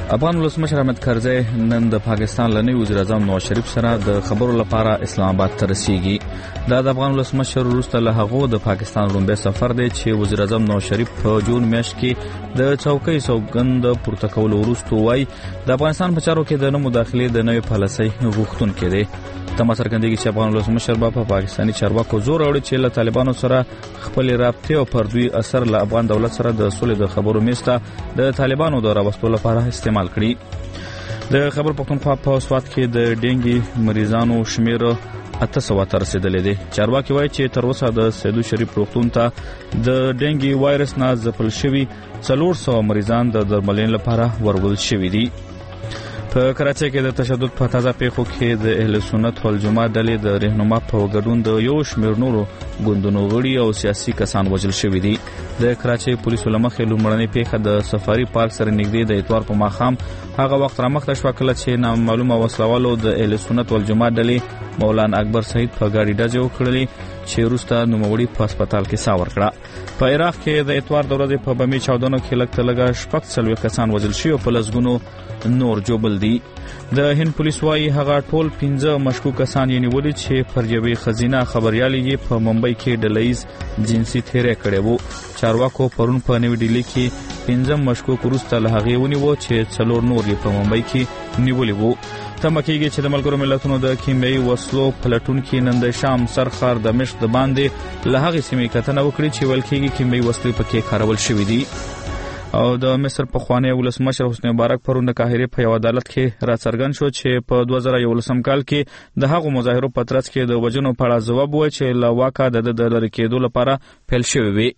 افغان ولسمشر حامد کرزی نن د پاکستان لنی وزیر اعظم نواز شریف سره د خبرو لپاره اسلام آباد ته رسیږي. دا د افغان ولسمشر وروسته له هغو د پاکستان لومړی سفر دی چې وزیر اعظم نواز شریف په جون میاشت کې د چوکۍ سوګند پورته کولو وروسته وایي د افغانستان په چارو کې د نه مداخلې د نوې پالیسۍ غوښتونکی دی. تمه څرګندېږي چې افغان ولسمشر به په پاکستاني چارواکو زور راوړي چې له طالبانو سره خپلې رابطې او پر دوی اثر له افغان دولت سره د سولې د خبرو میز ته د طالبانو د راوستلو لپاره استعمال کړي. د خبر پښتونخوا په سوات کې د ډینګي مریضانو شمیر اته سوه ته رسیدلی دی. چارواکي وایي چې تر اوسه د سیدو شریف روغتون ته د ډینګي وایرس نه ځپل شوي څلور سوه مریضان د درملنې لپاره ورول شوي دي. په کراچۍ کې د تشدد په تازه پیښو کې د اهل سنت والجماعت ډلې د رهنما په ګډون د یو شمېر نورو ګوندونو غړي او سیاسي کسان وژل شوي دي. د کراچۍ پولیسو له مخې لومړنۍ پیښه د سفاري پارک سره نږدې د اتوار په ماښام هغه وخت رامخته شوه کله چې نامعلومه وسلوالو د اهل سنت والجماعت ډلې مولانا اکبر سعید په ګاډي ډزې وکړلې چې وروسته نوموړي په هسپتال کې ساه ورکړه. په عراق کې د اتوار د ورځې په بمي چاودنو کې لږ تر لږه شپږ څلوېښت کسان وژل شوي او په لسګونو نور ژوبل دي. د هند پولیس وايي هغه ټول پنځه مشکوک کسان یې نیولي چې پر یوې ښځینه خبریالې یې په ممبئی کې ډلهییز جنسي تېری کړی و. چارواکو پرون په نوې ډیلي کې پنځم مشکوک وروسته له هغې ونیوه چې څلور نور یې په ممبئی کې نیولي وو. تمه کېږي چې د ملګرو ملتونو د کیمیاوي وسلو پلټونکي نن د شام سرخار دمشق د باندې له هغې سیمې کتنه وکړي چې ویل کېږي کیمیاوي وسلې پکې کارول شوي دي. او د مصر پخوانی ولسمشر حسنی مبارک پرون د قاهرې په یو عدالت کې راڅرګند شو چې په دوه زره یولسم کال کې د هغو مظاهرو په ترڅ کې د وژنو په اړه ځواب وویل چې له واکه د د لرې کېدو لپاره پیل شوي وي.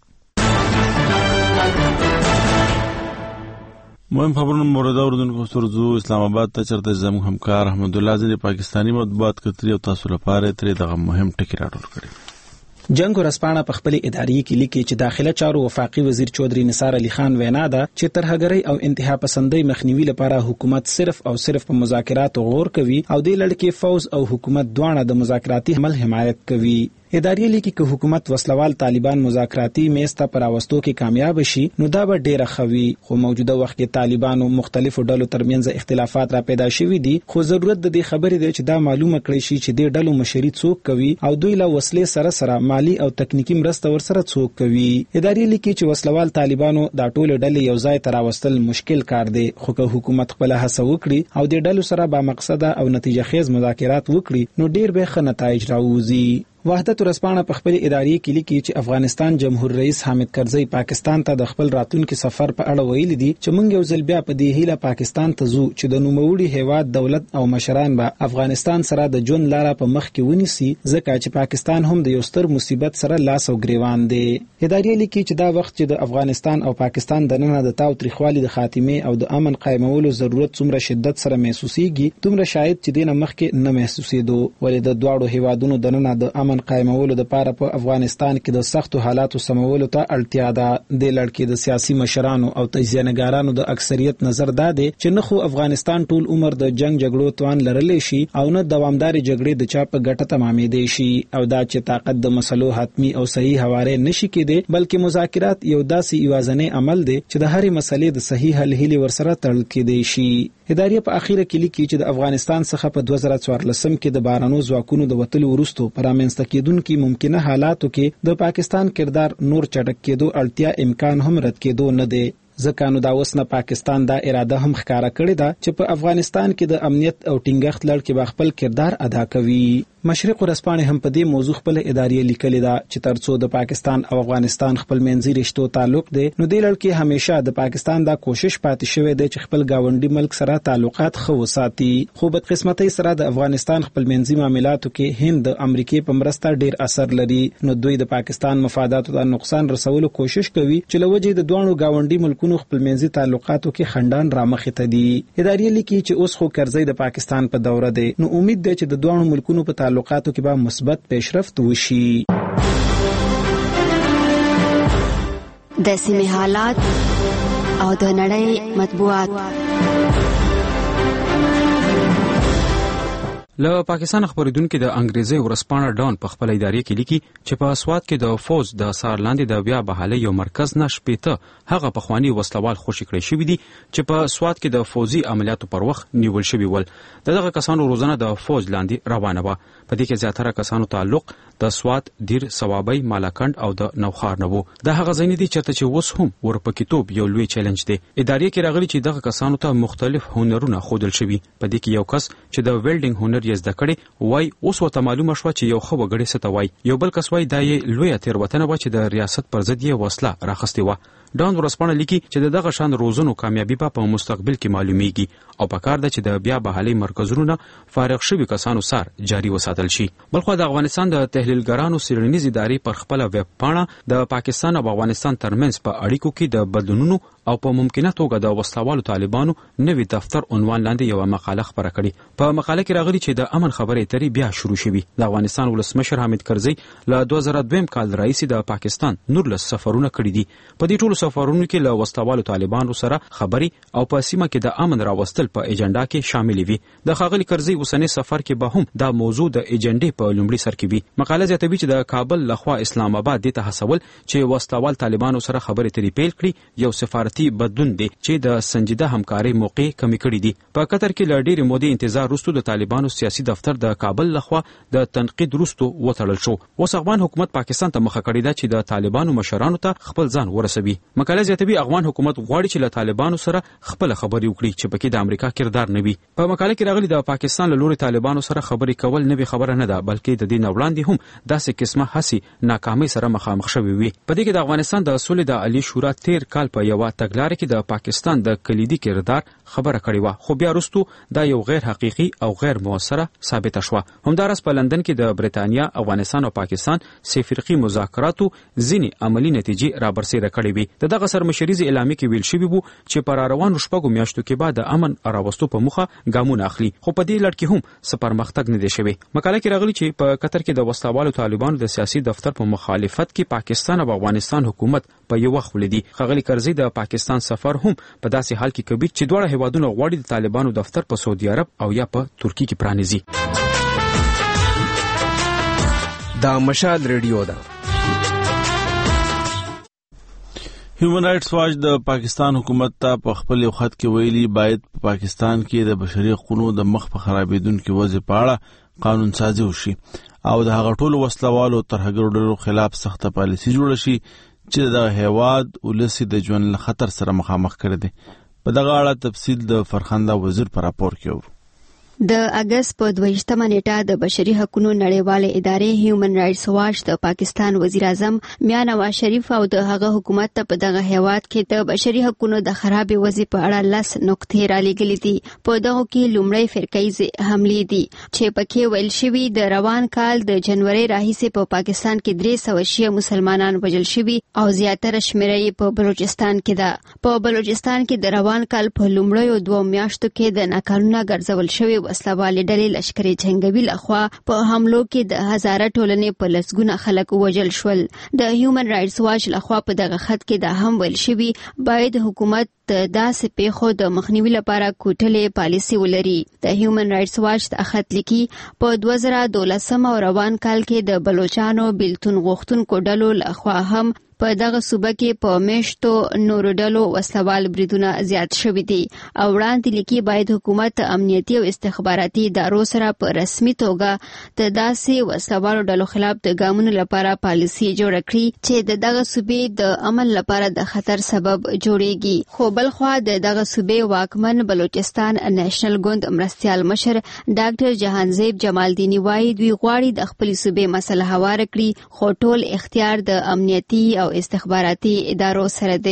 مهم خبرونه مورد اوردونکو سرزو اسلام آباد ته چرته زموږ همکار احمد الله ځنې پاکستانی مطبوعات کتري او تاسو لپاره ترې دغه مهم ټکی راټول کړی. جنگ ورسپانه په خپل اداري کې لیکي چې داخله چارو وفاقي وزیر چودري نثار علي خان وینا ده چې ترهګرۍ او انتها پسندۍ مخنیوي لپاره حکومت صرف او صرف په مذاکراتو غور کوي او د لړکې فوز او حکومت دواړه د مذاکراتي عمل حمایت کوي. اداري لیکي چې حکومت وسلوال طالبان مذاکراتي میز ته پر راوستو کې کامیاب شي نو دا به ډیره خوي. خو موجوده وخت کې طالبانو مختلفو ډلو ترمنځ اختلافات را پیدا شوي دي خو ضرورت د دې خبرې دی چې دا معلومه کړي شي چې د ډلو مشري څوک کوي او دوی له وسلې سره سره مالی او تکنیکی مرسته ورسره څوک کوي. اداري لیکي چې وسلوال طالبانو دا ټول ډلې یو ځای ته راوستل مشکل کار دی خو که حکومت خپل هڅه وکړي او د ډلو سره با مقصده او نتیجه خیز مذاکرات وکړي نو ډیر به ښه نتایج راوځي. وحدت ورځپاڼه په خپل اداري کې لیکي چې افغانستان جمهور رئیس حامد کرزی پاکستان ته د خپل راتلونکي سفر په اړه ویلي دي چې موږ یو ځل بیا په دې هیله پاکستان ته ځو چې د نوموړي هیواد دولت او مشران به افغانستان سره د جون لاره په مخ کې ونیسي ځکه چې پاکستان هم د یو ستر مصیبت سره لاس او ګریوان دی. اداري لیکي چې دا وخت چې د افغانستان او پاکستان د ننه د تاو تریخوالي د خاتمه او د امن قائمولو ضرورت څومره شدت سره محسوسيږي دومره شاید چې دینه مخکې نه محسوسېدو ولې د دواړو هیوادونو د ننه د امن قائمولو د پاره په افغانستان کې د سختو حالاتو سمولو ته اړتیا ده. د لړکې د سیاسي مشرانو او تجزیه‌نګارانو د اکثریت نظر دا دی چې نه خو افغانستان ټول عمر د جنگ جګړو توان لرلی شي او نه دوامداري جګړې د چا په ګټه تمامېدې شي او دا چې طاقت د مسلو حتمی او صحیح حواله نشي کېدی بلکې مذاکرات یو داسې ایوازنه عمل دی چې د هرې مسلې د صحیح حل هلي ورسره تړل کېدی شي. اداري په اخیره کې لیکي چې د افغانستان څخه په دوه زره څوارلسم کې د بارانو ځواکونو د وتلو وروسته پرامنځته کېدونکو ممکنه حالاتو کې د پاکستان کردار نور چټک کېدو اړتیا امکان هم رد کېدو نه دی. ځکه نو دا اوس نه پاکستان دا اراده هم ښکارا کړې ده چې په افغانستان کې د امنیت او ټینګښت لړ کې به خپل کردار ادا کوي. مشرق ورځپاڼه هم په دې موضوع خپل اداري لیکلې ده چې ترڅو د پاکستان او افغانستان خپل منځي رشتو تعلق دی نو د لړ کې همیشه د پاکستان دا کوشش پاتې شوی دی چې خپل گاونډي ملک سره تعلقات ښه وساتي. خو بدقسمتۍ سره د افغانستان خپل منځي معاملاتو کې هند د امریکای په مرسته ډیر اثر لري نو دوی د پاکستان مفاداتو ته نقصان رسولو کوشش کوي چې لوجې د دوه گاونډي ملکونو خپل منځي تعلقاتو کې خندان رامخې ته دي. اداري لیکي چې اوس خو کرزی د پاکستان په دوره دی نو امید ده چې د دوه ملکونو په تعلقاتو کې به مثبت پیشرفت وشي. د سیمې حالات او د نړۍ مطبوعات. له پاکستان خبرېدونکو د انګریزي ورسپانه ډان په خپل ادارې کې لیکي چې په سواد کې د فوز د سار لاندې د بیا بحالي یو مرکز نه شپېته هغه پخوانی وسلوال خوشي کړی شوی دي چې په سواد کې د فوزي عملیاتو پر وخت نیول شوی ول. دغه کسانو روزانه د فوز لاندې روانه و. په دې کې زیاتره کسانو تعلق د سواد، دیر، سوابي، مالاکنډ او د نوخار نه وو. دا هغه ځای دي چې چې اوس هم ورپکېتوب یو لوی چیلنج دی. ادارې کې راغلي چې دغه کسانو ته مختلف هنرونه ښودل شوي. په دې کې یو کس چې د ویلډینګ هنر یې زده کړی وای اوس ورته معلومه شوه چې یو ښه وګړی څه ته وایي. یو بل کس وایي دا یې لویه تېروتنه وه چې د ریاست پر ضد یې وسله راخیستې وه. ډان ورسپانه لیکي چې د دغه شان روزنو کامیابي به په مستقبل کې معلومیږي او پکار ده چې د بیا بحالي مرکزونو فارغ شوي کسانو سار جاري وساتل شي. بلخو د افغانستان د تحلیلګرانو څېړنیز ادارې پر خپل ویب پاڼه د پاکستان او افغانستان ترمنځ په اړیکو کې د بدلونونو او په ممکنه توګه د وسلوالو طالبانو نوي دفتر عنوان لاندې یو مقاله خپره کړې. په مقاله کې راغلي چې د امن خبرې اترې بیا شروع شوي. د افغانستان ولسمشر حامد کرزي له دوه زره دویم کال راهیسې د پاکستان نورلس سفرونه کړي دي. په دې ټولو سفرونو کې له وسلوالو طالبانو سره خبرې او په سیمه کې د امن راوستل په ایجنډا کې شامل وي. د ښاغلي کرزي اوسنی سفر کې به هم دا موضوع د ایجنډې په لومړي سر کې وي. مقاله زیاتوي چې د کابل لخوا اسلام آباد دې ته هڅول چې وسلوال طالبانو سره خبرې اترې پیل کړي یو سفارتي بدلون دی چې د سنجیده همکارۍ موقع کمی کړي دي. په قطر کې له ډېرې مودې انتظار وروسته د طالبانو سیاسي دفتر د کابل لخوا د تنقید وروسته وتړل شو. اوس افغان حکومت پاکستان ته مخه کړې ده چې د طالبانو مشرانو ته خپل ځان ورسوي. مقاله زیاتوي افغان حکومت غواړي چې له طالبانو سره خپل خبرې وکړي چې پکې د امریکا کردار نه وي. په مقاله کې راغلي د پاکستان له لوري طالبانو سره خبرې کول نوې خبره نه ده بلکې د دې نه وړاندې هم داسې قسمه هڅې ناکامۍ سره مخامخ شوي وي. په دې کې د افغانستان د سولې د عالي شورا تیر کال په یوه تګلارې کې د پاکستان د کلیدي کردار خبره کړې وه خو بیا وروسته دا یو غیر حقیقي او غیر مؤثره ثابته شوه. همداراز په لندن کې د برېټانیا، افغانستان او پاکستان سه فرقي مذاکراتو ځینې عملي نتیجې رابرسېره کړې وي. د دغه سرمشریزې اعلامیې کې ویل شوي وو چې په راروانو شپږو میاشتو کې به د امن راوستو په موخه ګامونه اخلي خو په دې لړ کې هم څه پرمختګ نه دی شوی. مقاله کې راغلي چې په قطر کې د وسلوالو طالبانو د سیاسي دفتر په مخالفت کې پاکستان او افغانستان حکومت په یو وخت ولیدي. ښاغلي کرزي د پاکستان سفر هم په داسې حال کې کوي چې دواړه هیوادونه غواړي د طالبانو دفتر په سعودي عرب او یا په ترکیه کې پرانیزي. دا مشال ریډیو ده. هیومن رائټس واچ د پاکستان حکومت ته په خپل یو خط کې ویلي باید په پاکستان کې د بشري حقوقو د مخ په خرابېدونکو وضع په اړه قانون سازي وشي او د هغه ټولو وسلوالو ترهګرو ډلو خلاف سخته پالیسي جوړه شي چې د هیواد ولسی د ژوند له خطر سره مخامخ کړي دي. په دغه اړه تفصیل د فرخنده وزیر پر راپور کې ورو. د اگست په دویشتمه نیټه د بشري حقوقو نړیواله ادارې هیومن رائټس واچ د پاکستان وزیر اعظم میاں نواز شریف او د هغه حکومت ته په دغه هیواد کې د بشري حقوقو د خرابې وضع په اړه لس نقطې را لېږلې دي. په دغه کې لومړی فرقیزې حملې دي چې پکې ویل شوي د روان کال د جنوري راهیسې په پاکستان کې درې سوه شیعه مسلمانان وژل شوي او زیاتره شمیره یې په بلوچستان کې ده. په بلوچستان کې د روان کال په لومړیو دوو میاشتو کې د ناقانونه ګرځول شوي وسلوالې ډلې لشکري جنگوي لخوا په حملو کې د هزاره ټولنې په لسګونه خلک وژل شول. د هیومن رائټس واچ لخوا په دغه خط کې دا هم ویل شوي باید حکومت د داسې پیښو د مخنیوي لپاره کوټلې پالیسي ولري. د هیومن رائټس واچ د خط لیکي په دوه زره دولسم او روان کال کې د بلوچستان بیلتون غوښتونکو ډلو لخوا هم په دغه صوبه کې په میشتو نورو ډلو وسلوال بریدونه زیات شوي دي او وړاندې لیکي باید حکومت امنیتي او استخباراتي ادارو سره په رسمي توګه د داسې وسلوالو ډلو خلاف د ګامونو لپاره پالیسي جوړه کړي چې د دغه صوبې د امن لپاره د خطر سبب جوړیږي. خو بلخوا د دغه صوبې واکمن بلوچستان نېشنل ګوند مرستیال مشر ډاکټر جهانزیب جمالدینی وایي دوی غواړي د خپلې صوبې مسله هواره کړي خو ټول اختیار د امنیتي او استخباراتی اداروں سره دی.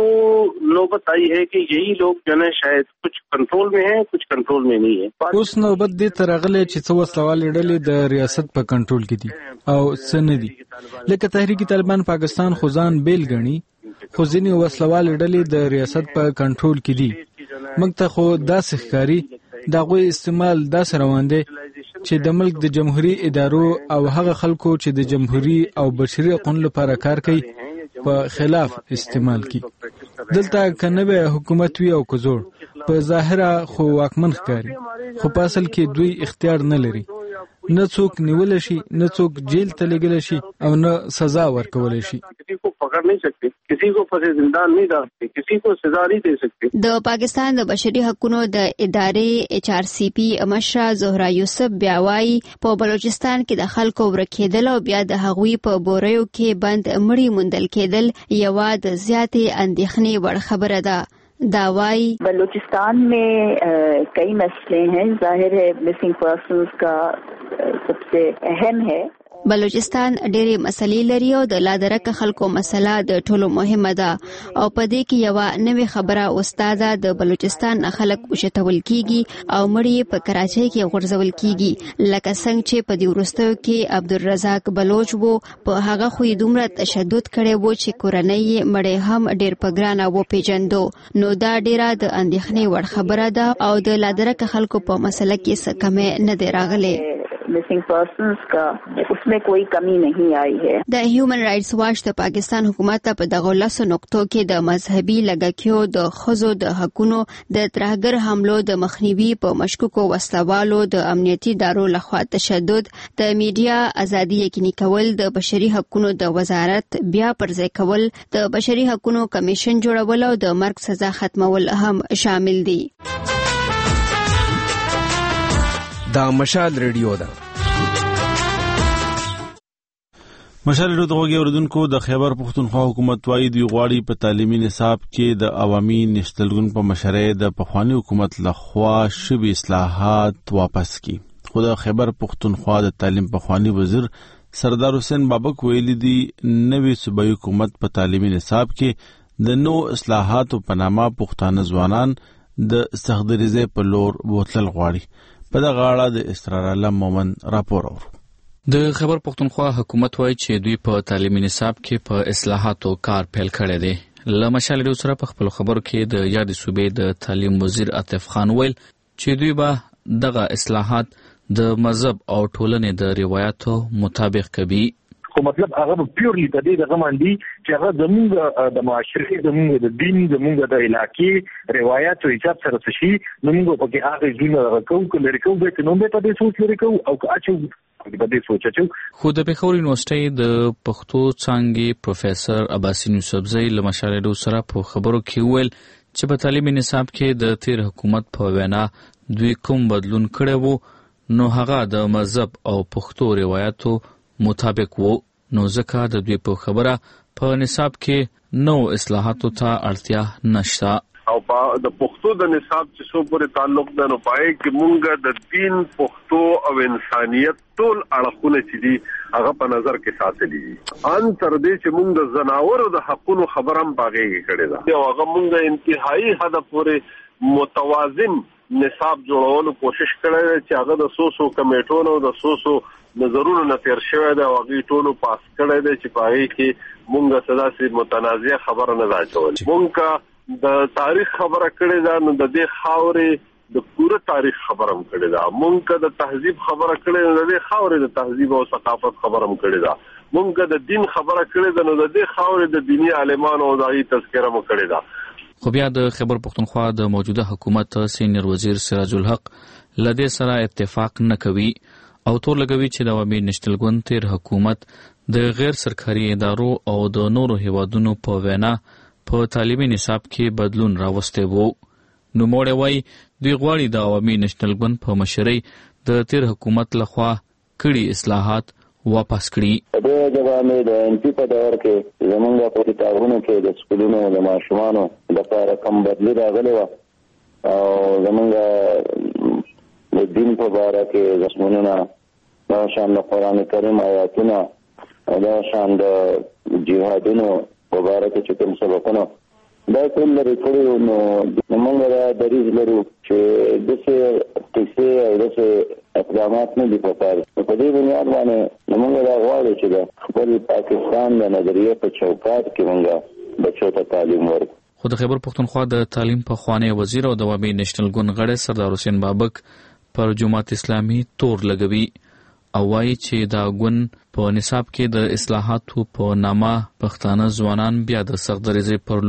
نوبت آئی ہے کہ یہی لوگ جو ہے شاید کچھ کنٹرول میں ہیں کچھ کنٹرول میں نہیں ہے. اوس نوبت دې تر غلې چې څو وسلوالې ډلې د ریاست په کنټرول کې دي او څه نه دي. لکه تحریک طالبان پاکستان خو ځان بیل ګڼي خو ځینې وسلوالې ډلې د ریاست په کنټرول کې دي. موږ ته خو داسې ښکاري د هغوی استعمال داسې روان دی چې د ملک د جمهوریت ادارو او هغه خلکو چې د جمهوریت او بشري حقوقو لپاره کار کوي په خلاف استعمال کی. دلته کنه به حکومت وی او کوزور په ظاهره خو واکمن ښکاري، خو په اصل کې دوی اختیار نه لري. نه څوک نیول شي، نه څوک جیل ته لګل شي او نه سزا ورکول شي. د پاکستان د بشري حقوقو د ادارې ایچ آر سی پی مشره زهرا یوسف بیا وايي په بلوچستان کې د خلکو ورکېدل او بیا د هغوی په بوریو کې بند مړی موندل کېدل یوه د زیاتې اندېښنې وړ خبره ده. दावाई बलूचिस्तान में कई मसले हैं, जाहिर है मिसिंग पर्सन्स का सबसे अहम है. بلوچستان ډېرې مسلې لري او د لادرکه خلکو مسله د ټولو مهمه ده او په دې کې یو نوې خبره استاده د بلوچستان خلک وشتول کیږي او مړی په کراچۍ کې غورځول کیږي لکه څنګه چې په دې وروستیو کې عبدالرزاق بلوچ وو په هغه خو دومره تشدد کړي وو چې کورنۍ مړی هم ډېر په ګرانه وو پیژندو. نو دا ډېره د اندېښنې وړ خبره ده او د لادرکه خلکو په مسله کې څه کمې نه دی راغلی. मिसिंग पर्सन्स का उसमें कोई कमी नहीं आई है. د هیومن رائټس واچ د پاکستان حکومت په دغه لاسو نقطو کې د مذهبي لګکیو د خزو د حقونو د ترهګر حملو د مخنیوي په مشکوکو وسلوالو د امنیتي ادارو لخوا تشدد د میډیا ازادي یقیني کول د بشري حقوقو د وزارت بیا پرځای کول د بشري حقوقو کمیشن جوړول او د مرګ سزا ختمول هم شامل دي. دا مشال ریډیو ده. مشال ریډیو د غوږی اوریدونکو د خیبر پښتونخوا حکومت وايي دوی غواړي په تعلیمي نصاب کې د عوامي نشتلګون په مشرۍ د پخوانی حکومت لخوا شوي اصلاحات واپس کړي. خو د خیبر پښتونخوا د تعلیم پخوانی وزیر سردار حسین بابک ویلي دي نوې صوبایي حکومت په تعلیمي نصاب کې د نو اصلاحاتو په نامه پښتانه ځوانان د سختدریزۍ په لور بوتل غواړي. په دغه اړه د اسرار علم مومن راپور اورو. د خیبر پښتونخوا حکومت وايي چې دوی په تعلیمي نصاب کې په اصلاحاتو کار پیل کړی دی. له مشال ریډیو سره په خپل خبرو کې د یادې صوبې د تعلیم وزیر عاطف خان ویل چې دوی به دغه اصلاحات د مذهب او ټولنې د روایتو مطابق کوي. خو مطلب هغه پیورلی د دې د غماندي چې هغه زموږ د معاشري زموږ د دین زموږ د علاقې روایت او حساب سره شي نو موږ په کې هغه ژوند راکو کولای کوو به نو به په دې سوچ لري کوو او اچو په دې سوچ اچو. خو د پېښور یونیورسيټي د پښتو څانګې پروفیسور عباسین یوسفزئی له مشال ریډیو سره په خبرو کې ویل چې په تعلیمي نصاب کې د تیر حکومت په وینا دوی کوم بدلون کړی وو نو هغه د مذهب او پښتو روایتو مطابق وو. نو ځکه د دوی په خبره په نصاب کې نو اصلاحاتو ته اړتیا نشته او د پښتو د نصاب چې څو پورې تعلق ده نو پای کې مونږ د دین پښتو او انسانيت ټول اړخونه چې دي هغه په نظر کې ساتلي دي. ان تر دې چې مونږ د زناورو د حقونو خبرم باغې کړي ده او هغه مونږ انتهایی حد پورې متوازن نصاب جوړولو کوشش کړی چې هغه د سوسو کمیټونو د سوسو نظرونو نه تیر شوی دی او هغه ټولو پاس کړی دی چې پای کې مونږ صدا سي متنازع خبره نه راځول. مونږ د تاریخ خبره کړې ده نو د دې خاورې د پوره تاریخ خبره هم کړې ده. مونږ د تهذیب خبره کړې ده نو د دې خاورې د تهذیب او ثقافت خبره هم کړې ده. مونږ د دین خبره کړې ده نو د دې خاورې د دینی عالمانو او دغه تذکره هم کړې ده. خو بیا د خیبر پښتونخوا د موجوده حکومت سینیئر وزیر سراج الحق لدې سره اتفاق نه کوي او تور لګوي چې د عوامي نشتلګون تیر حکومت د غیر سرکاري ادارو او د نورو هیوادونو په وینا په تعلیمي نصاب کې بدلون راوستی وو. نو موړی وایي دوی غواړي د عوامي نشتلګون په مشرۍ د تیر حکومت لخوا کړي اصلاحات واپس کړي. د جوامع د ان پی په دور کې زمونږ په کتابونو کې د سکولونو د ماشومانو لپاره کم بدلی راغلی و او زمونږ د دین په باره کې رسمونه دا شان د قرآن کریم آیاتونه او دا شان د جهادونو په باره کې چې کوم سبقونه دا ټول لري کړي نو موږ دا دریځ لرو چې دغه کیسې او دغه اقدامات نه دي پکار. په دې بنیاد باندې موږ دا غواړو چې د خپل پاکستان د نظریه په چوکاټ کې موږ بچو ته تعلیم ورکړو. خو د خیبر پښتونخوا د تعلیم پخوانی وزیر او د عوامي نشتلګون غړی سردار حسین بابک پر جماعت اسلامي تور لګوي او وایي چې دا ګوند په نصاب کې د اصلاحاتو په نامه پښتانه ځوانان بیا د سختدریزۍ پر لور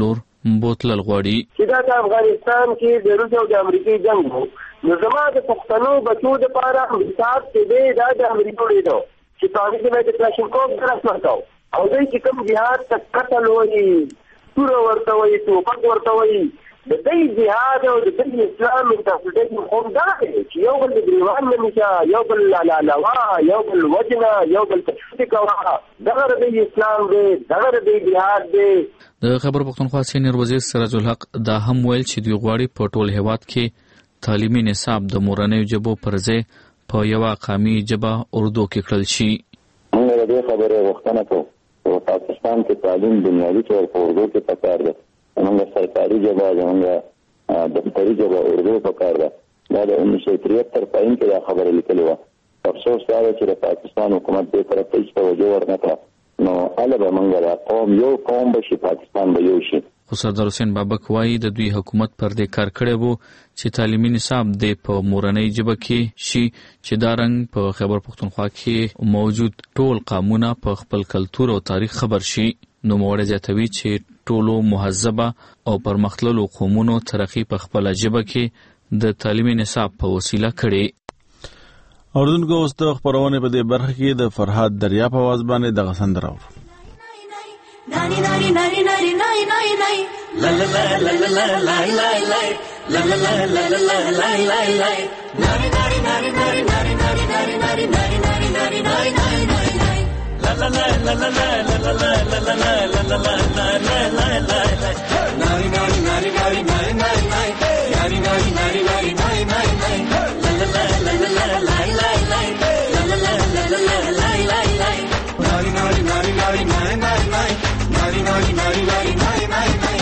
بوتلل غواړي چې دا د افغانستان کې د روس او د امریکای جنگ وو نو زما د پښتنو بچو د پاره حساب چې دی دا د امریکا لیدو چې تاسو کې د کلاشینکوف درس ورکاو او دوی چې کوم جهاد تک قتل وایي تور ورته وایي توپک ورته وایي د دې جهاد او د دې اسلام انټرپریټیشن هم دا دی چې یو بل د ګریوان نه میشه یو بل لا لوا یو بل وجنا یو بل تشدید کوا دغه د اسلام دی دغه د جهاد دی. د خبر پښتونخوا سینیئر وزیر سراج الحق دا هم ویل چې دوی غواړي په ټول هیواد کې تعلیمي نصاب د مورنیو ژبو پر ځای په یوه قامي ژبه اردو کې کړل شي. موږ د دې خبرې غوښتنه کوو په پاکستان کې تعلیم بنیادي طور په اردو کې پکار ده. زمونږ سرکاري ژبه زمونږ دفتري ژبه اردو پکار ده. دا د انیس سو تریهتر په این کې دا خبره لیکلې وه. افسوس دا ده چې د پاکستان حکومت دې طرف ته هېڅ توجه ورنه کړه نو هله به موږ دا قوم یو قوم به شي پاکستان به یو شي. خو سردار حسین بابک وایي د دوی حکومت پر دې کار کړی وو چې تعلیمي نصاب دې په مورنۍ ژبه کې شي چې دا رنګ په خیبر پښتونخوا کې موجود ټول قومونه په خپل کلتور او تاریخ خبر شي. نو موړه زیاتوي چې ټولو مهذبه او پرمختللو قومونو ترقی په خپل ژبه کې د تعلیمي نصاب په وسیله کړي. اوردونکو اوس د خبرونه په دې برخه کې د فرهاد دریا په आवाज باندې د غسندر اور nani nani nani nani nani nani nani la la la la la la la la la la la la la la la la la la nani nani nani nani nani nani nani nani nani nani nani nani nani la la la la la la la la la la la la la la la la la la la nani nani nani nani nani nani nani nani nani nani nani nani la la la la la la la la la la la la la la la la la la la nani nani nani nani nani nani nani nani nani nani nani nani nani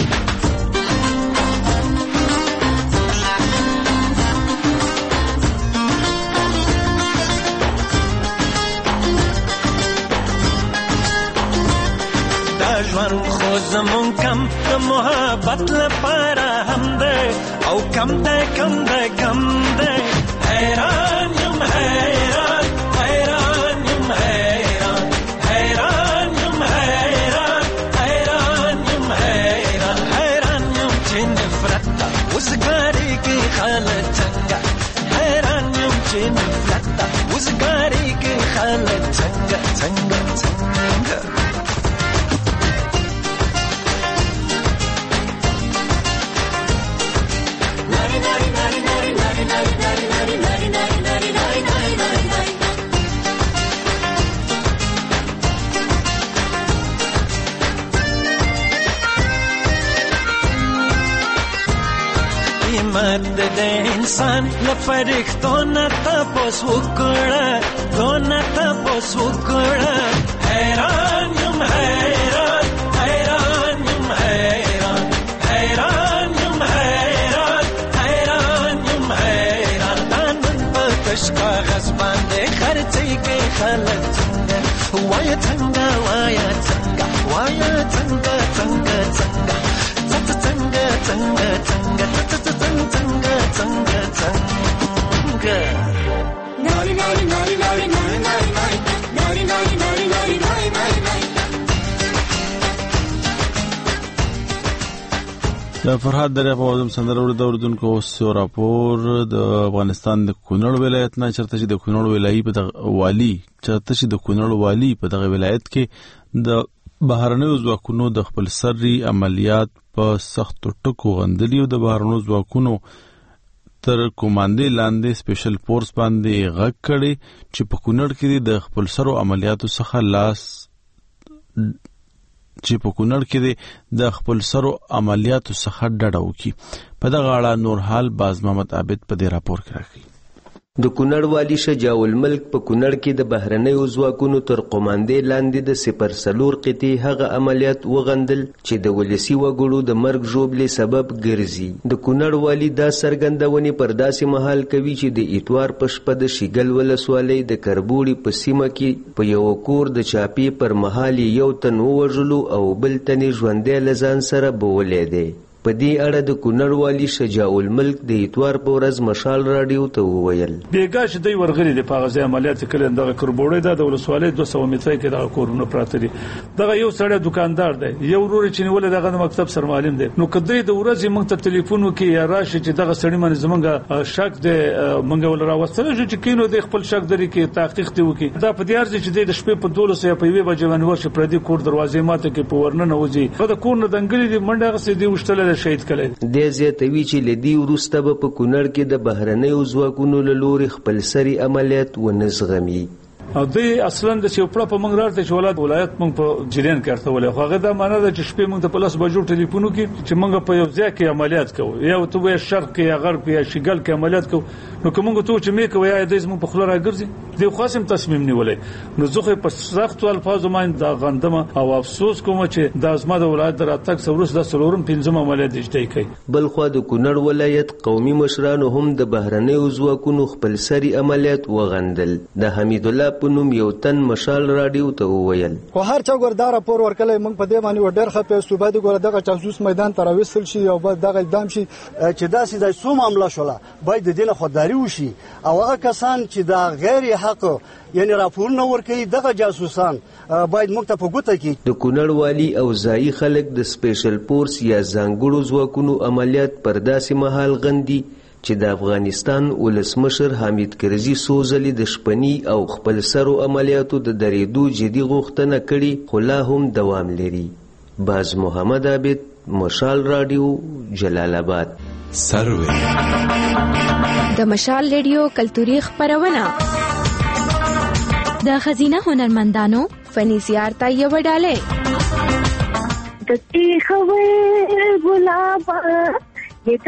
دا ژوند خو زمون کم د محبت لپاره هم ده او کم ده کم ده کم ده حیران یم حیران حیران یم حیران حیران یم حیران حیران یم حیران حیران یم چې نفرت ته وزګاري کې خالد څنګه حیران یم چې نفرت ته وزګاري کې خالد څنګه څنګه څنګه مرد د انسان لفرښتو نه تاسو وکړه تو نه تاسو وکړه حیران یم حیران حیران یم حیران حیران یم حیران حیران یم حیران نن په تشکا غصبان دې خرڅي کې خلک څنګه وای څنګه وای څنګه وای څنګه څنګه څنګه څنګه څنګه څنګه څنګه څنګه څنګه څنګه ناري ناري ناري ناري ناري ناري ناري ناري ناري ناري ناري ناري د فرهاد دریا په وزم سندر ور د اردوونکو سو راپور د افغانستان د کونړ ولایت نه چرته چې د کونړ ولایت په دغه والی چرته چې د کونړ والی په دغه ولایت کې د بهرنیو ځواکونو د خپل سري عملیات په سختو ټکو غندلي او د بهرنیو ځواکونو تر کوماندې لاندې سپیشل فورس باندې غږ کړي چې په کونړ کې د خپل سرو عملیاتو څخه لاس چې په کونړ کې د خپل سرو عملیاتو څخه ډډه وکړي. په دغه اړه نور حال باز محمد عابد په دې راپور کې راغلی. د کونړ والی شجاع الملک په کونړ کې د بهرنیو ځواکونو تر قوماندې لاندې د صفر څلور قطعې هغه عملیات وغندل چې د ولسي وګړو د مرګ ژوبلې سبب ګرځي. د کونړ والی دا څرګندونې پر داسې مهال کوي چې د اتوار په شپه د شیګل ولسوالۍ د کربوړي په سیمه کې په یو کور د چاپې پر مهال یو تن ووژلو او بل تن ژوندی له ځان سره بولی دی. په دې اړه د کونړ والي شجاع الملک د اتوار په ورځ مشال راډیو ته وویل بیګا چې دوی ورغلي د پاغزي عملیات کړي دغه کربوړې د ولسوالۍ دوه سوه متره کې دغه کورونه پراته دي دغه یو سړی دکاندار دی یو ورور چې نیول دغه مکتب سر معلم دی نو کدی د ورځې موږ ته ټلیفون وکي یا راشي چې دغه سړی باندې زمونږ شک دی موږ ول راوستل چې کینو د خپل شک درې کې تحقیق دی وکي دا په دې ارزه چې د شپې په دولس یا په یوه بجې باندې ورشه پر دې کور دروازې ماته کې په ورننه وځي دا کور نه دنګلې دی منډه غسې دی وشتل شهید کړي د زیاتوي چې لدی ورسته په کونړ کې د بهرنیو ځواکونو له لوري خپل سری عملیات ونزغمي او د اصلا د سیوپړه په منګ راځي چې ولادت ولایت موږ په جریان کې ارته ولې خو هغه دا معنی ده چې شپې موږ د پلاس بجو ټلیفونو کې چې موږ په یو ځای کې عملیات کوو یا ته وې شرق کې یا غرب کې یا شګل کې عملیات کوو نو کوم ته چې مې کوي یا د زمو په خلره راګرځي دی خاصم تصمیم نیولې نو زه په سخت الفاظو باندې دا غندم او افسوس کوم چې د ازما د ولایت دراتک سورس د سلورم پنځم عملیات اجتای کوي بل خو د کونړ ولایت قومي مشرانو هم د بهرنیو ځواکونو خپل سری عملیات وغندل د حمید الله پونم یو تن مشال راډیو ته وویل خو هر چا ګوردار راپور ورکړي موږ په دې باندې ډېر خپه صوبه د ګور دغه جاسوس میدان ته راوستل شي او بعد دغه اقدام شي چې داسې د سو معاملې شوله باید د دینه خودداري وشي او هغه کسان چې دا غیر حق یعنی راپور نه ورکړي دغه جاسوسان باید موږ ته په ګوته کې د کونړ والی او ځایي خلک د سپیشل فورس یا ځانګړو ځواکونو عملیات پر داسې مهال غندي چې د افغانستان ولسمشر حامد کرزي سوزلي د شپني او خپل سرو عملیاتو د درېدو جدي غوښتنه کړې خو لا هم دوام لري باز محمد عابد مشال راډیو جلال آباد سروي د مشال ریډیو کلتوري خبرونه د خزینه هنرمندانو فني زیارت یو ډاله د تیخوي ګلاب دغه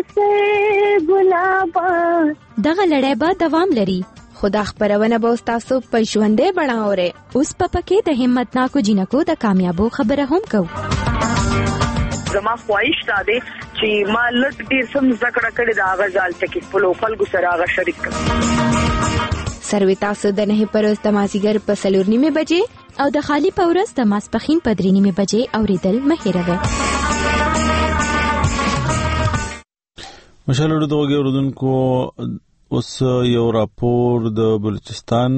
لړۍ به دوام لري خو دا خبرونه به تاسو په ژوندۍ بڼه اورئ اوس په پکې د همتناکو جنکو د کامیابو خبره هم کوو زما خواهش دا دی چې ما لږ ډېر سم زده کړه کړې د هغه ځال چې خپلو خلکو سره هغه شریک کړم سروي تاسو د نهي پر ورځ د مازدیګر په څلور نیمې بجې او د خالي په ورځ د ماسپښین په درې نیمې بجې اورېدل مه هېروئ مشالو د وګړو اوردونکو اوس یو راپور د بلوچستان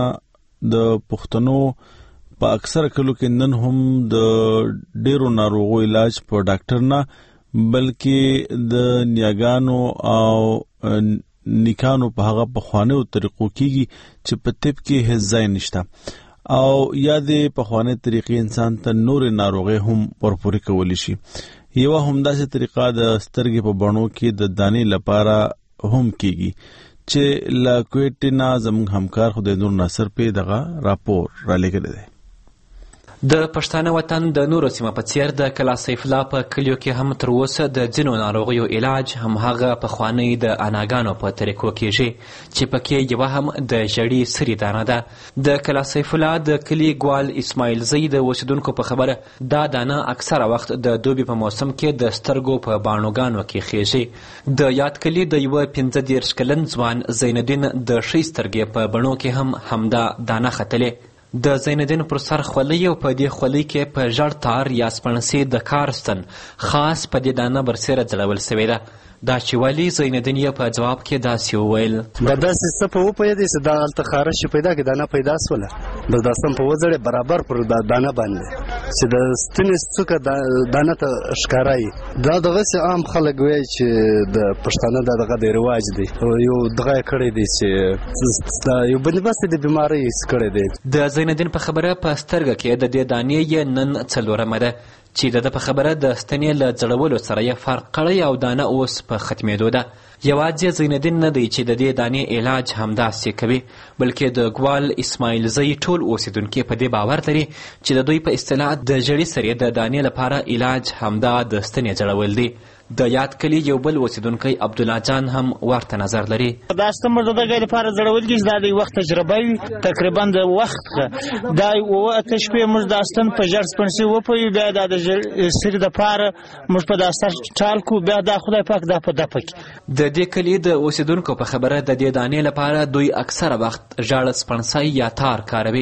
د پښتنو په اکثر کلو کې نن هم د ډیرو ناروغو علاج په ډاکټر نه بلکې د نیاګانو او نیکانو په هغه په خوانو طریقو کېږي چې په طب کې هیڅ ځای نشته او یا د په خوانه طریقې انسان ته نور ناروغي هم ورپورې کولی شي یو همداسې طریقه د سترګې په بڼو کې د دانې لپاره هم کیږي چې لا کوټینا زموږ همکار خدای نور ناصر په دغه راپور را لګل دی د پښتانه وطن د نورو سیمه په څیر د کلا سیف الله په کلیو کې هم تر اوسه د ځینو ناروغیو علاج هم هغه پخوانی د اناګانو په طریقو کېږي چې پکې یوه هم د ژړې سري دانه ده د کلا سیف الله د کلي ګوال اسماعیل زی د اوسیدونکو په خبره دا دانه اکثره وخت د دوبي په موسم کې د سترګو په باڼوګانو کې خېږي د یاد کلي د یوه پنځه دېرش کلن ځوان زینالدین د ښۍ سترګې په بڼو کې هم همدا دانه ختلې د زینالدین پر سر خولۍ او په دې خولۍ کې په ژړ تار یا سپڼسې د کارستن خاص په دې دانه برسېره ځړول سوې ده دا چې ولې زینالدین یې په جواب کې داسې وویل دا داسې څه په وپوهېدی چې دا هلته خارش چې پیدا کړي دانه پیدا سوله بس دا سم په وځړې برابر پر دا دانه باندې چې د ستنې څوکه دانه ته ښکاره وي دا دغسې عام خلک وایي چې د پښتانه دا دغه دی رواج دی یو دغه یې کړی دی چې دا یو بندوبست د بیمارۍ کړی دی د زینالدین په خبره په سترګه کې د دې دانې یې نن څلورمه ده چې د ده په خبره د ستنې له ځړولو سره یې فرق کړی او دانه اوس په ختمېدو ده یوازې زینالدین نه دی چې د دې دانې علاج همداسې کوي بلکې د ګوال اسماعیل زی ټول اوسیدونکي په دې باور لري چې د دوی په اصطلاح د ژړې سرې د دانې لپاره علاج همدا د ستنې ځړول دی د یاد کلي یو بل اوسیدونکی عبدالله جان هم ورته نظر لري دا ستن د دغه لپاره ځړول کېږي دا د وخت تجربه وي تقریبا د وخت دا اووه اته شپې موږ دا ستن په ژړ سپڼسي وپویو بیا دا د سرې دپاره موږ په دا سر ټال کړو بیا دا خدای پاک دا په دپه کې د دې کلي د اوسیدونکو په خبره د دې دانې لپاره دوی اکثره وخت ژړ سپڼسی یا تار کاروي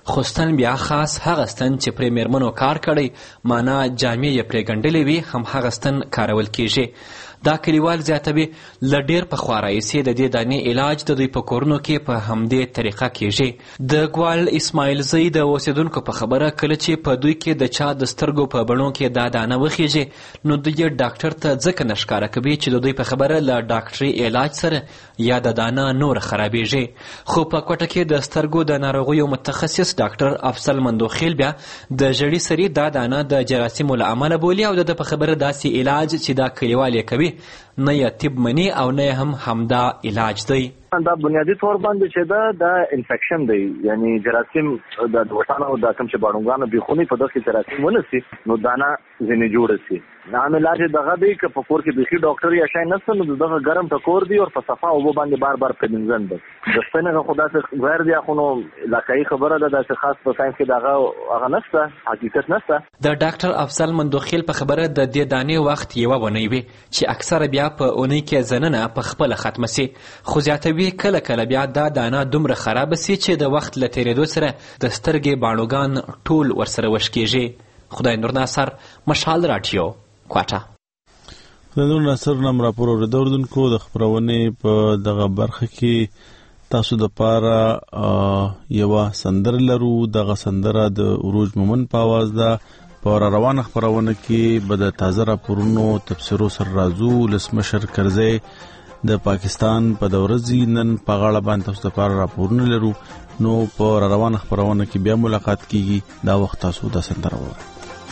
خو ستن بیا خاص هغه ستن چې پرې میرمنو کار کړی معنا جامې یې پرې ګنډلې وي هم هغه ستن کارول کیږي. دا کلیوال زیاتوي له ډیر پخوا راهیسې د دې دانې علاج د دوی په کورونو کې په همدې طریقه کیږي. د ګوال اسماعیل زی د اوسیدونکو په خبره کله چې په دوی کې د چا د سترګو په بڼو کې دا دانه وخیږي نو دوی ډاکټر ته ځکه نه ښکاره کوي چې د دوی په خبره له ډاکټري علاج سره یا د دانه نور خرابېږي. خو په کوټه کې د سترګو د ناروغیو متخصص ډاکټر افضل مندوخیل بیا د ژړې سري دا دانه د جراثیمو له امله بولي او د په خبره داسې علاج چې دا کلیوال یې کوي نه یې طب مني او نه هم همدا علاج دی. دا بنیادی طور باندې چې دا د انفیکشن دی یعنی جراثیم د وټانو او د کوم چې باړونګانو بيخونی په دغه جراثیم ونسي نو دانا ځنې جوړ شي. نام علاج دغه دی چې په کور کې بيخي ډاکټر یا شای نسته نو دغه ګرم ټکور دی او په صفه او باندې بار بار پنځن دی. د سپینه خدا څخه غیر دی خو نو لکای خبره ده چې خاص په ساينس کې دغه هغه نسته حقیقت نسته. د ډاکټر افضل مندوخیل په خبره د دې دانې وخت یو ونی وي چې اکثره بیا په اونۍ کې زننه په خپل ختمه سي خو زیاتوي کله کله بیا دا دانه دومره خراب سي چې د وخت له تیریدو سره د سترګې باڼوګان ټول ورسره وشکیږي. خدای نور ناصر مشال رادیو کوټه. د نور ناصر نام راپور اوریدونکو د خبرونې په دغه برخه کې تاسو د پاره یو سندر لرو. دغه سندره د عروج مومن په आवाज ده. په روانه خبرونه کې به د تازه راپورونو تفسیرو سر رازو لسمشر کرزی د پاکستان په دورځي نن په غاړه باندې تاسو لپاره راپورونه لرو. نو په روانه خبرونه کې بیا ملاقات کیږي. دا وخت تاسو د سندره وره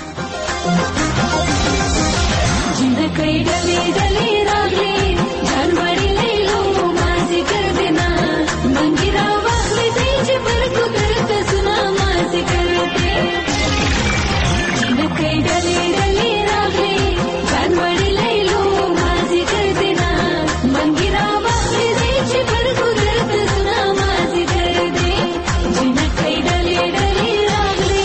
जिंदगी डली डली रागली जानवरी ले लो माजी कर देना मंगिरा वखली दीज पर कुदरत सुना माजी कर दे. जिंदगी डली डली रागली जानवरी ले लो माजी कर देना मंगिरा वखली दीज पर कुदरत सुना माजी कर दे. जिंदगी डली डली रागली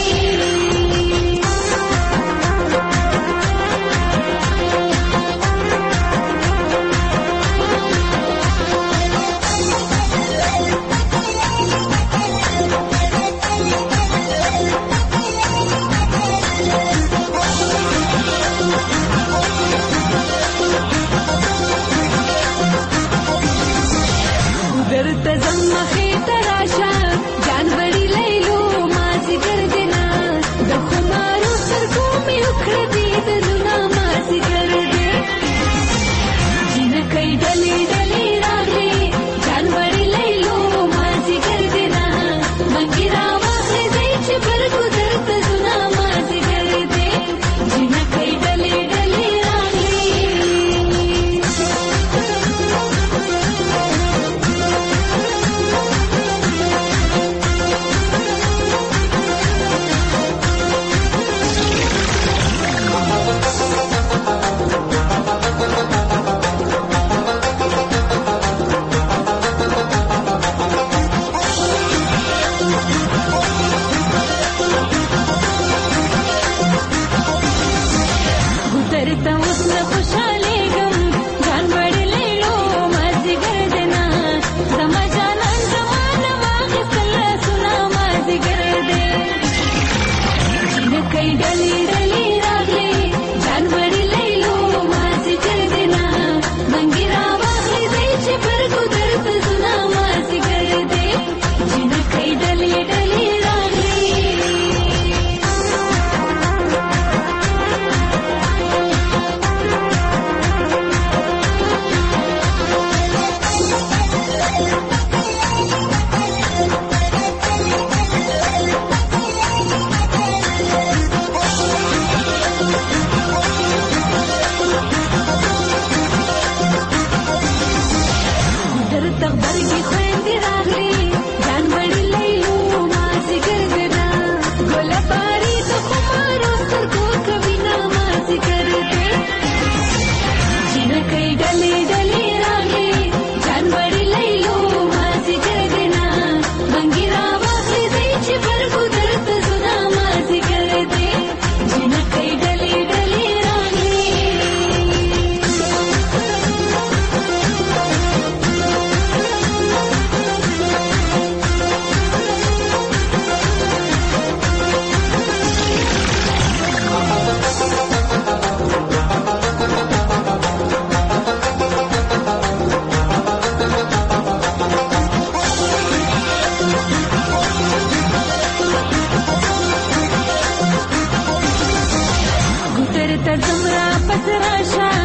دراشا